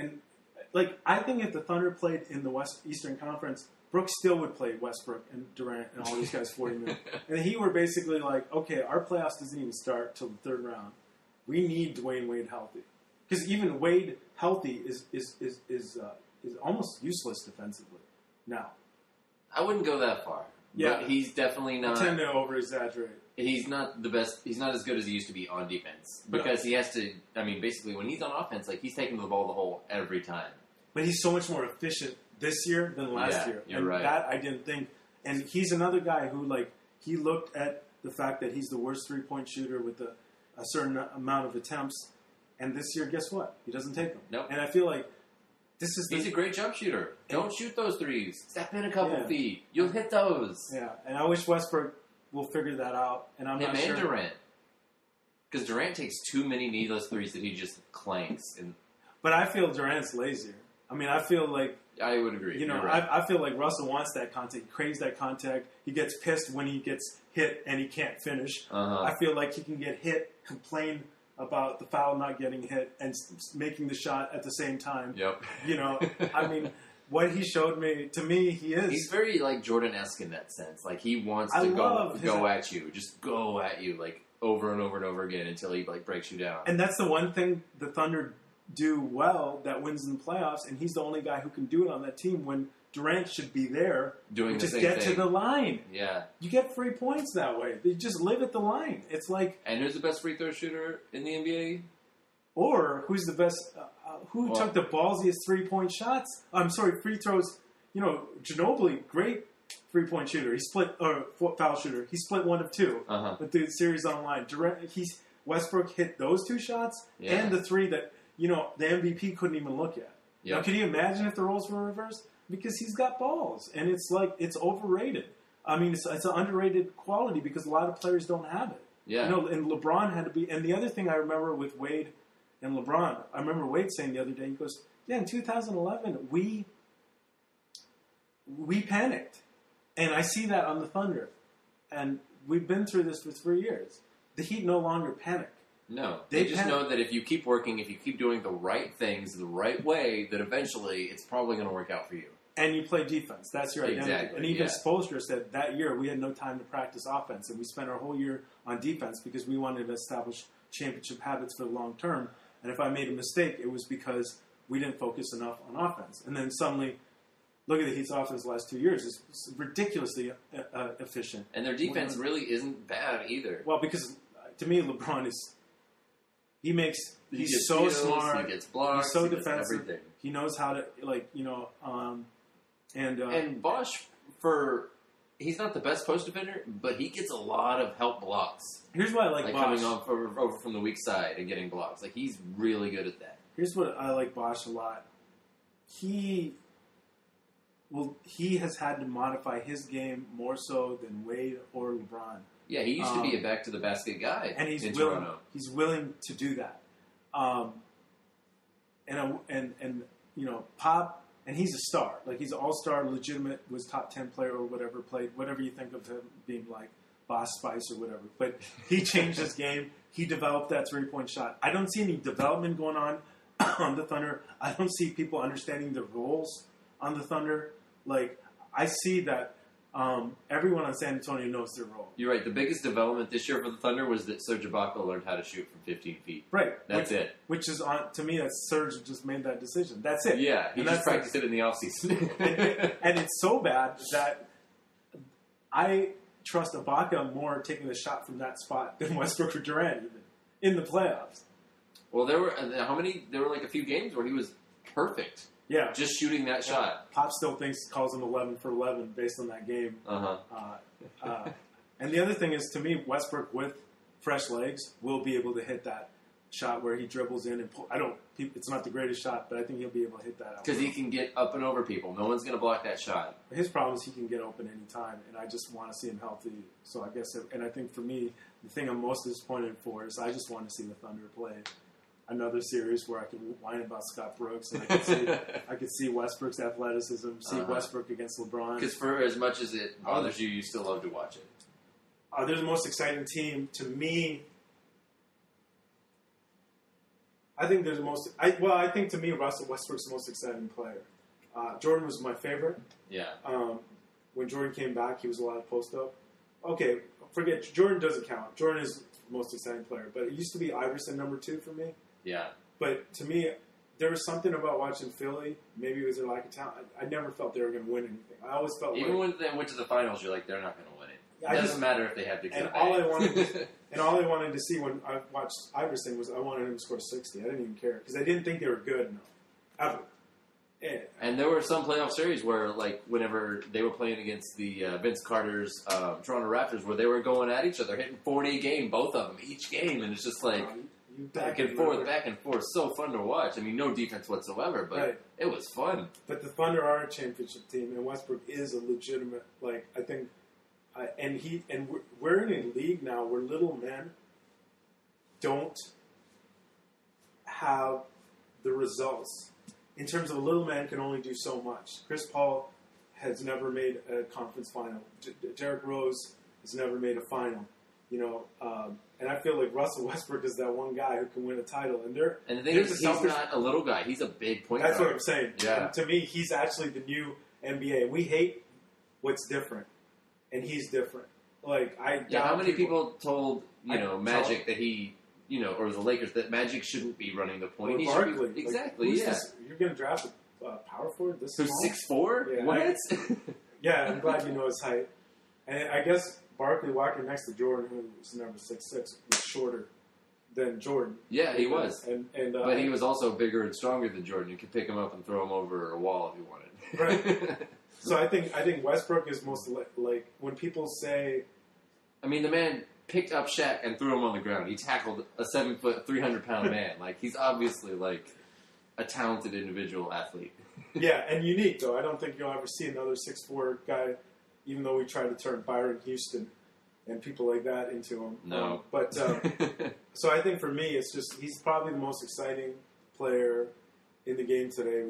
I think if the Thunder played in the Eastern Conference, Brooks still would play Westbrook and Durant and all these guys 40 minutes. And the Heat were basically okay, our playoffs doesn't even start till the third round. We need Dwayne Wade healthy. Because even Wade healthy is almost useless defensively now. I wouldn't go that far. Yeah. But he's definitely not... I tend to over-exaggerate. He's not the best... He's not as good as he used to be on defense. Because he has to... I mean, basically, when he's on offense, he's taking the ball to the hole every time. But he's so much more efficient this year than last year. You're right. That I didn't think. And he's another guy who, he looked at the fact that he's the worst three-point shooter with a certain amount of attempts. And this year, guess what? He doesn't take them. Nope. And I feel like this is... He's a great jump shooter. Don't shoot those threes. Step in a couple feet. You'll hit those. Yeah. And I wish Westbrook will figure that out. And I'm not sure. And Durant. Because Durant takes too many needless threes that he just clanks. But I feel Durant's lazier. I mean, I feel like... I would agree. Right. I feel like Russell wants that contact. He craves that contact. He gets pissed when he gets hit and he can't finish. I feel like he can get hit, complain about the foul not getting hit, and making the shot at the same time. Yep. I mean, what he showed me, to me, he is. He's very, Jordan-esque in that sense. He wants to go at you. Just go at you, over and over and over again until he, breaks you down. And that's the one thing the Thunder do well that wins in the playoffs, and he's the only guy who can do it on that team when Durant should be there. Doing just the same get thing. To the line. Yeah. You get free points that way. They just live at the line. It's like... And who's the best free throw shooter in the NBA? Or who's the best... who took the ballsiest three-point shots? I'm sorry, free throws. Ginobili, great three-point shooter. He split... Or foul shooter. He split 1 of 2 with the series on line. Westbrook hit those 2 shots and the 3 that... the MVP couldn't even look at. Yep. Now, can you imagine if the roles were reversed? Because he's got balls, and it's overrated. I mean, it's an underrated quality because a lot of players don't have it. Yeah. And LeBron had to be. And the other thing I remember with Wade and LeBron, I remember Wade saying the other day, he goes, "Yeah, in 2011 we panicked," and I see that on the Thunder, and we've been through this for 3 years. The Heat no longer panic. No, they just know that if you keep working, if you keep doing the right things the right way, that eventually it's probably going to work out for you. And you play defense. That's your identity. Exactly, and even Spoelstra said that year we had no time to practice offense, and we spent our whole year on defense because we wanted to establish championship habits for the long term. And if I made a mistake, it was because we didn't focus enough on offense. And then suddenly, look at the Heat's offense the last 2 years. It's ridiculously efficient. And their defense really isn't bad either. Well, because to me, LeBron is... He's so steals, smart. He gets blocks. He's so he defensive. Everything. He knows how to, and Bosh, he's not the best post defender, but he gets a lot of help blocks. Here's why I like Bosh. Coming over from the weak side and getting blocks. Like, he's really good at that. Here's what I like Bosh a lot. He has had to modify his game more so than Wade or LeBron. Yeah, he used to be a back to the basket guy, and he's willing. Toronto. He's willing to do that. Pop, and he's a star. Like, he's an all-star, legitimate, was top 10 player or whatever, played whatever you think of him being like Boss Spice or whatever. But he changed his game. He developed that three-point shot. I don't see any development going on the Thunder. I don't see people understanding their roles on the Thunder. Like, I see that everyone on San Antonio knows their role. You're right. The biggest development this year for the Thunder was that Serge Ibaka learned how to shoot from 15 feet. Right. That's it. Which is, to me, that Serge just made that decision. That's it. Yeah, he just practiced it in the offseason. and it's so bad that I trust Ibaka more taking the shot from that spot than Westbrook or Durant even in the playoffs. Well, there were like a few games where he was perfect. Yeah, just shooting that shot. Pop still calls him 11 for 11 based on that game. And the other thing is, to me, Westbrook with fresh legs will be able to hit that shot where he dribbles in and pull. It's not the greatest shot, but I think he'll be able to hit that. Because he can get up and over people. No one's going to block that shot. His problem is he can get open anytime, and I just want to see him healthy. So I guess, and I think for me, the thing I'm most disappointed for is I just want to see the Thunder play another series where I can whine about Scott Brooks and I could see Westbrook's athleticism, see Westbrook against LeBron. Because for as much as it bothers you, you still love to watch it. They're the most exciting team to me. I think they're the most. I think to me, Russell Westbrook's the most exciting player. Jordan was my favorite. Yeah. When Jordan came back, he was a lot of post up. Okay, forget Jordan doesn't count. Jordan is the most exciting player, but it used to be Iverson number 2 for me. Yeah. But to me, there was something about watching Philly. Maybe it was their lack of talent. I never felt they were going to win anything. I always felt even when they went to the finals, you're like, they're not going to win it. It doesn't matter if they have to. And all I wanted to see when I watched Iverson was I wanted him to score 60. I didn't even care because I didn't think they were good enough ever. And there were some playoff series where, like, whenever they were playing against the Vince Carter's Toronto Raptors, where they were going at each other, hitting 40 a game, both of them, each game, and it's just like back and forth. So fun to watch. I mean, no defense whatsoever, but it was fun. But the Thunder are a championship team, and Westbrook is a legitimate. Like, I think, we're in a league now where little men don't have the results. In terms of a little man can only do so much. Chris Paul has never made a conference final. Derrick Rose has never made a final. And I feel like Russell Westbrook is that one guy who can win a title. And the thing is, he's not a little guy. He's a big point guard. That's what I'm saying. Yeah. And to me, he's actually the new NBA. We hate what's different, and he's different. Like how many people told Magic that he, or the Lakers that Magic shouldn't be running the point? Or Barkley. Exactly. Like, you're going to draft a power forward this who's 6'4"? Yeah, what? Yeah, I'm glad you know his height. And I guess Barkley walking next to Jordan, who was number 6'6", was shorter than Jordan. Yeah, he was. But he was also bigger and stronger than Jordan. You could pick him up and throw him over a wall if you wanted. Right. So I think Westbrook is most like when people say, I mean, the man picked up Shaq and threw him on the ground. He tackled a 7-foot, 300-pound man. Like, he's obviously like a talented individual athlete. Yeah, and unique though. I don't think you'll ever see another 6'4" guy. Even though we tried to turn Byron Houston and people like that into him. No. So I think for me, it's just he's probably the most exciting player in the game today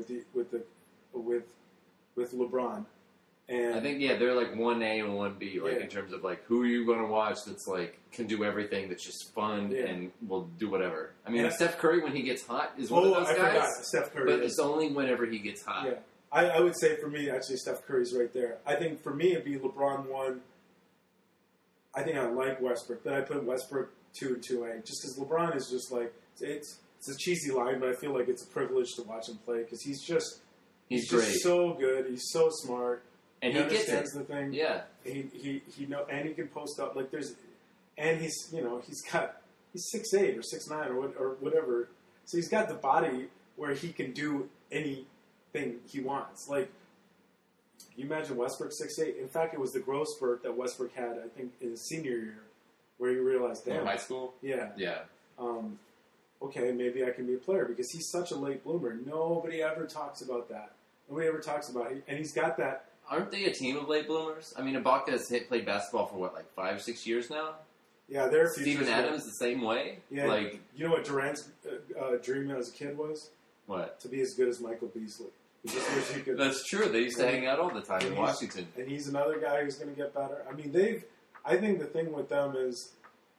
with LeBron. And I think they're like 1A and 1B, like in terms of like who are you going to watch that's like can do everything, that's just fun and will do whatever. I mean, Steph Curry when he gets hot is one of those guys. Forgot Steph Curry, but it's only whenever he gets hot. Yeah, I would say for me, actually, Steph Curry's right there. I think for me, it'd be LeBron 1. I think I like Westbrook, but I put Westbrook 2 and 2A just because LeBron is just like it's a cheesy line, but I feel like it's a privilege to watch him play because he's just so good. He's so smart. And he understands the thing. Yeah. He know, and he can post up like there's, and he's 6'8" or 6'9" or whatever. So he's got the body where he can do anything he wants. Like, you imagine Westbrook 6'8". In fact, it was the growth spurt that Westbrook had, I think, in his senior year, where he realized, damn, in high school. Yeah. Yeah. Okay, maybe I can be a player because he's such a late bloomer. Nobody ever talks about that. Nobody ever talks about it, and he's got that. Aren't they a team of late bloomers? I mean, Ibaka has played basketball for what, like 5-6 years now? Yeah, they're Steven Adams the same way. Yeah, like you know what Durant's dream as a kid was? What? To be as good as Michael Beasley. He just wish he could. That's true. They used to hang out all the time in Washington. And he's another guy who's going to get better. I mean, I think the thing with them is,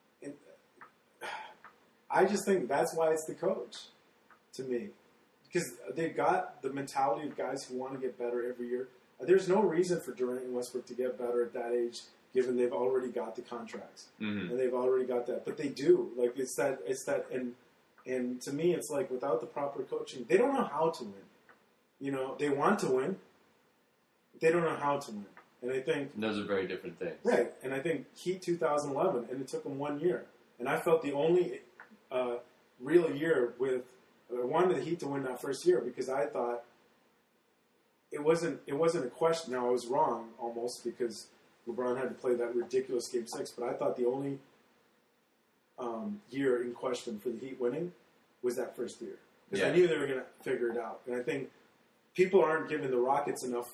I just think that's why it's the coach, to me, because they've got the mentality of guys who want to get better every year. There's no reason for Durant and Westbrook to get better at that age, given they've already got the contracts and they've already got that. But they do. Like it's that, and to me, it's like without the proper coaching, they don't know how to win. You know, they want to win, but they don't know how to win. And I think those are very different things, right? And I think Heat 2011, and it took them 1 year. And I felt the only real year I wanted the Heat to win that first year because I thought. It wasn't a question. Now I was wrong almost because LeBron had to play that ridiculous Game 6. But I thought the only year in question for the Heat winning was that first year because I knew they were going to figure it out. And I think people aren't giving the Rockets enough,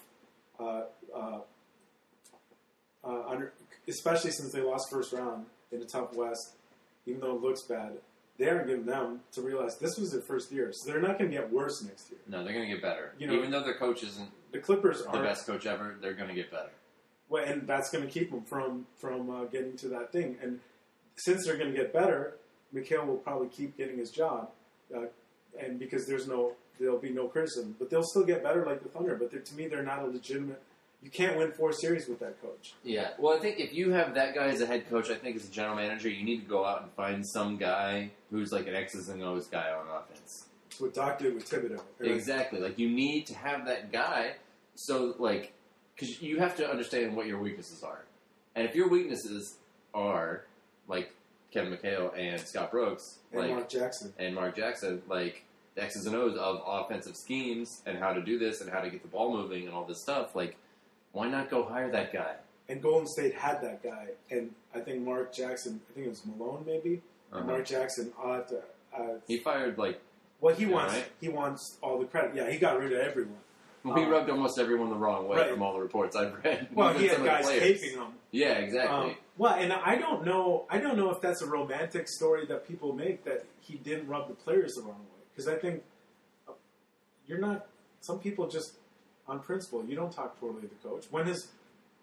especially since they lost first round in a tough West. Even though it looks bad, they aren't giving them to realize this was their first year, so they're not going to get worse next year. No, they're going to get better. You know, even though their coach isn't the Clippers the best coach ever, they're going to get better. Well, and that's going to keep them from getting to that thing. And since they're going to get better, Mikhail will probably keep getting his job, and because there'll be no criticism, but they'll still get better like the Thunder. But to me, they're not a legitimate. You can't win 4 series with that coach. Yeah. Well, I think if you have that guy as a head coach, I think as a general manager, you need to go out and find some guy who's like an X's and O's guy on offense. That's what Doc did with Thibodeau. Right? Exactly. Like, you need to have that guy. So, like, because you have to understand what your weaknesses are. And if your weaknesses are, like, Kevin McHale and Scott Brooks. And Mark Jackson. Like, the X's and O's of offensive schemes and how to do this and how to get the ball moving and all this stuff, like, why not go hire that guy? And Golden State had that guy. And I think Mark Jackson, I think it was Malone maybe. Mark Jackson, I'll have to... he fired, like... Well, he wants all the credit. Yeah, he got rid of everyone. Well, he rubbed almost everyone the wrong way from all the reports I've read. Well, he had guys taping him. Yeah, exactly. Well, and I don't know if that's a romantic story that people make that he didn't rub the players the wrong way. Because I think you're not... Some people just... On principle, you don't talk poorly of the coach. When is,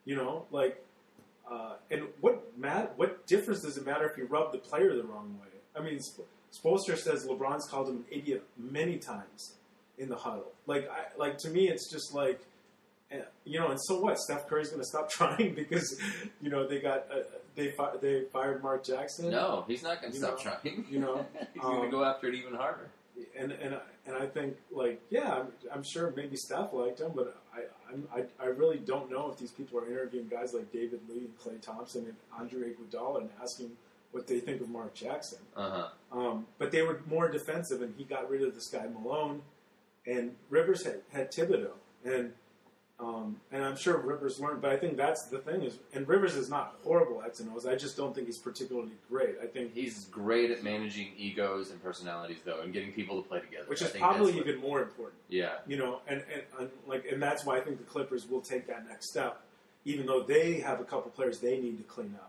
and what difference does it matter if you rub the player the wrong way? I mean, Spoelstra says LeBron's called him an idiot many times in the huddle. Like to me, it's just like, and so what? Steph Curry's going to stop trying because, they fired Mark Jackson. No, he's not going to stop trying. He's going to go after it even harder. And I think, I'm sure maybe Steph liked him, but I really don't know if these people are interviewing guys like David Lee and Klay Thompson and Andre Iguodala and asking what they think of Mark Jackson. But they were more defensive, and he got rid of this guy Malone, and Rivers had Thibodeau, and I'm sure Rivers learned. But I think that's the thing and Rivers is not horrible X and O's. I just don't think he's particularly great. I think he's great at managing egos and personalities, though, and getting people to play together. Which is probably even more important. Yeah, and that's why I think the Clippers will take that next step, even though they have a couple players they need to clean up.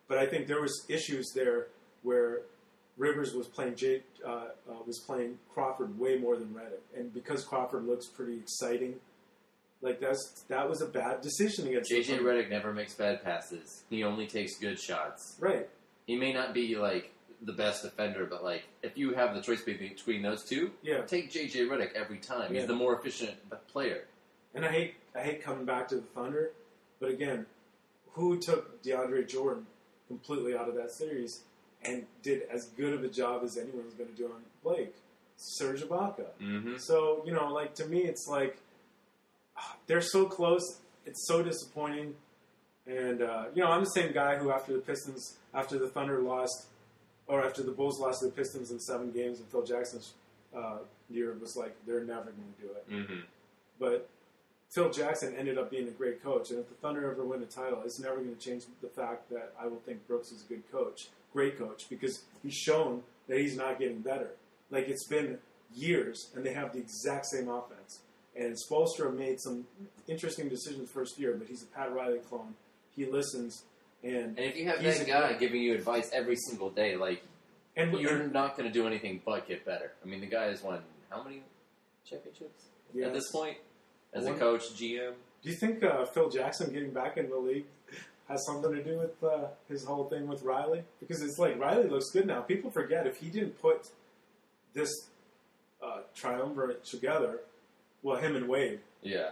But I think there was issues there where Rivers was playing Crawford way more than Redick, and because Crawford looks pretty exciting, like that was a bad decision against JJ Redick never makes bad passes. He only takes good shots. Right. He may not be like the best defender, but like if you have the choice between those two, take JJ Redick every time. He's the more efficient player. And I hate coming back to the Thunder, but again, who took DeAndre Jordan completely out of that series and did as good of a job as anyone was going to do on Blake? Serge Ibaka. Mm-hmm. So, to me, it's like they're so close. It's so disappointing. And, I'm the same guy who after the Thunder lost, or after the Bulls lost to the Pistons in 7 games in Phil Jackson's year, was like, they're never going to do it. Mm-hmm. But Phil Jackson ended up being a great coach, and if the Thunder ever win a title, it's never going to change the fact that I will think Brooks is a good coach, great coach, because he's shown that he's not getting better. Like, it's been years, and they have the exact same offense. And Spoelstra made some interesting decisions first year, but he's a Pat Riley clone. He listens, and if you have that guy giving you advice every single day, you're not going to do anything but get better. I mean, the guy has won how many championships at this point? As a coach, GM. Do you think Phil Jackson getting back in the league has something to do with his whole thing with Riley? Because it's like Riley looks good now. People forget if he didn't put this triumvirate together, him and Wade. Yeah.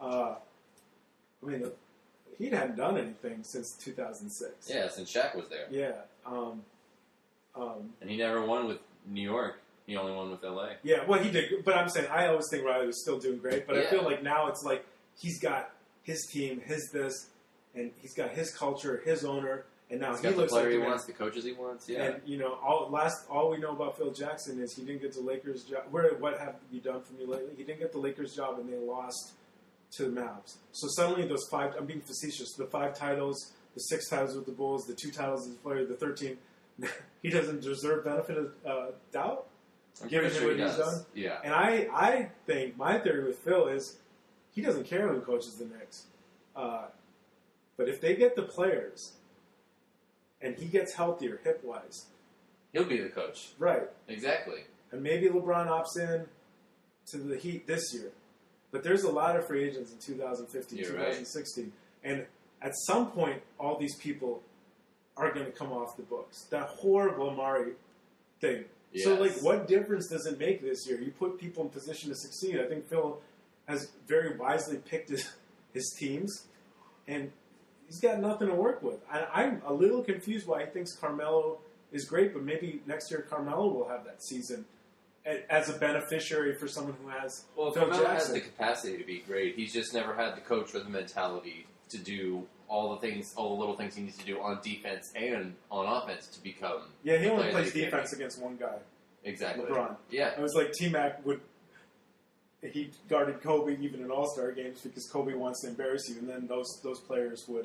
He hadn't done anything since 2006. Yeah, since Shaq was there. Yeah. And he never won with New York. He only won with LA. Yeah, well, he did. But I'm saying, I always think Riley was still doing great. But I feel like now it's like he's got his team, his this, and he's got his culture, his owner, and now he looks like the player he wants, the coaches he wants. Yeah. And all we know about Phil Jackson is he didn't get the Lakers job. What have you done for me lately? He didn't get the Lakers job, and they lost to the Mavs. So suddenly those 5. I'm being facetious. The 5 titles, the 6 titles with the Bulls, the 2 titles as a player, the 13. He doesn't deserve benefit of doubt. Given him what he's done. Yeah. And I think my theory with Phil is he doesn't care who coaches the Knicks. But if they get the players and he gets healthier hip-wise, he'll be the coach. Right. Exactly. And maybe LeBron opts in to the Heat this year. But there's a lot of free agents in 2015, You're 2016. Right. And at some point, all these people are going to come off the books. That horrible Amari thing. Yes. So, what difference does it make this year? You put people in position to succeed. I think Phil has very wisely picked his teams, and he's got nothing to work with. I'm a little confused why he thinks Carmelo is great, but maybe next year Carmelo will have that season as a beneficiary for someone who has Phil Carmelo Jackson. has the capacity to be great. He's just never had the coach or the mentality to do all the little things he needs to do on defense and on offense to become. Yeah, he only plays defense against one guy. Exactly. LeBron. Yeah. It was like T-Mac he guarded Kobe even in All-Star games because Kobe wants to embarrass you, and then those players would.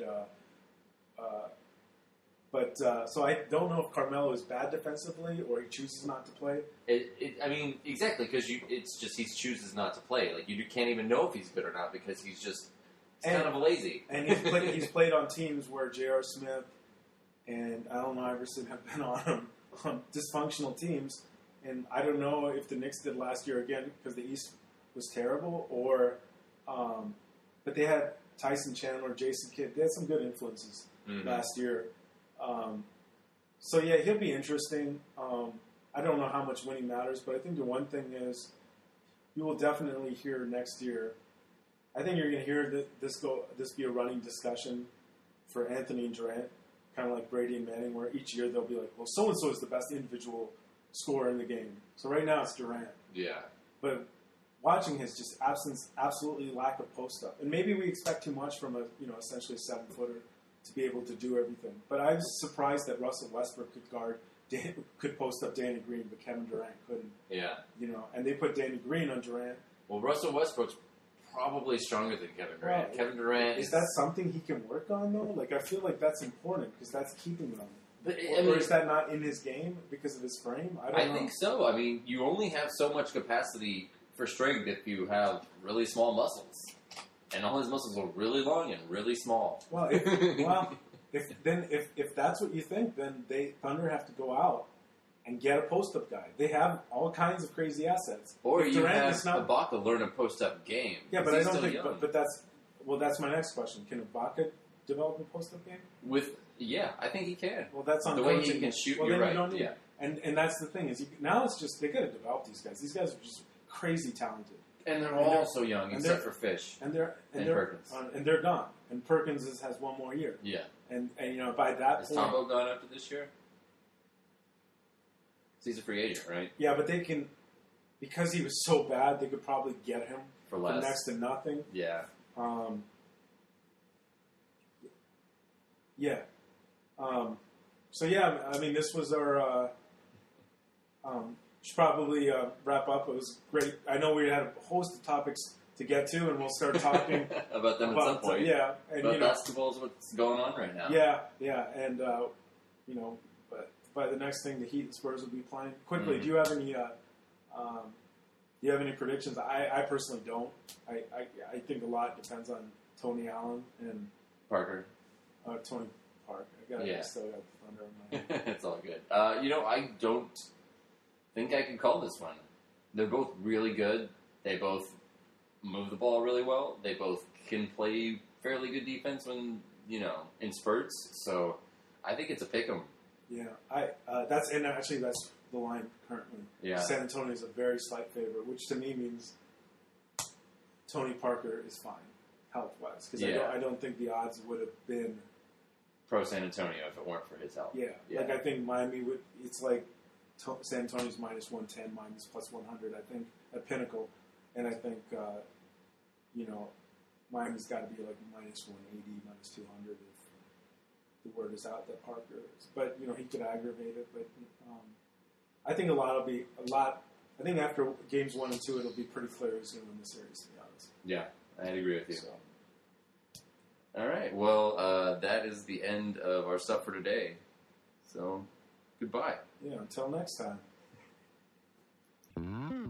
So I don't know if Carmelo is bad defensively or he chooses not to play. Exactly, because he chooses not to play. Like you can't even know if he's good or not because he's kind of lazy. And he's played on teams where J.R. Smith and Allen Iverson have been on dysfunctional teams. And I don't know if the Knicks did last year again because the East was terrible, but they had Tyson Chandler, Jason Kidd. They had some good influences last year. He'll be interesting. I don't know how much winning matters, but I think the one thing is you will definitely hear next year. I think you're going to hear this be a running discussion for Anthony and Durant, kind of like Brady and Manning, where each year they'll be like, well, so-and-so is the best individual scorer in the game. So right now it's Durant. Yeah. But watching his just absolutely lack of post-up. And maybe we expect too much from essentially a 7-footer to be able to do everything. But I was surprised that Russell Westbrook could post up Danny Green, but Kevin Durant couldn't. Yeah. And they put Danny Green on Durant. Well, Russell Westbrook's probably stronger than Kevin Durant. Well, Kevin Durant is that something he can work on though? I feel like that's important because that's keeping them. But, or is that not in his game because of his frame? I don't know. think so. You only have so much capacity for strength if you have really small muscles. And all his muscles are really long and really small. Well, if if that's what you think, then Thunder have to go out and get a post-up guy. They have all kinds of crazy assets. Or you have Ibaka learn a post-up game. Yeah, but I don't think. But that's my next question. Can Ibaka develop a post-up game? I think he can. Well, that's on the way he can shoot. You're right. Yeah, and that's the thing is now it's just they got to develop these guys. These guys are just crazy talented, and they're all so young, except for Fish and Perkins, and they're gone. And Perkins has one more year. Yeah, and by that point, is Tombo gone after this year? He's a free agent, right? Yeah, but they can, because he was so bad, they could probably get him for less, next to nothing. Yeah. Yeah. So yeah, I mean, this was our. Should probably wrap up. It was great. I know we had a host of topics to get to, and we'll start talking about them at some point. Yeah, and but basketball is what's going on right now. Yeah, and but by the next thing, the Heat and Spurs will be playing. Quickly, mm-hmm. Do you have any predictions? I personally don't. I think a lot depends on Tony Allen and Parker. Tony Parker. I still got the Thunder in my head. It's all good. I don't think I can call this one. They're both really good. They both move the ball really well. They both can play fairly good defense when, in spurts. So I think it's a pick 'em. Yeah, that's the line currently. Yeah. San Antonio is a very slight favorite, which to me means Tony Parker is fine health-wise, because I don't think the odds would have been pro San Antonio if it weren't for his health. Yeah. Like I think Miami would. It's like San Antonio's minus 110, minus plus 100. I think at Pinnacle, and I think Miami's got to be like minus 180, minus 200 if the word is out that Parker is. But he could aggravate it. But I think I think after games 1 and 2, it'll be pretty clear who's going to win the series. To be honest. Yeah, I'd agree with you. So. All right. Well, that is the end of our stuff for today. So, goodbye. Yeah, until next time.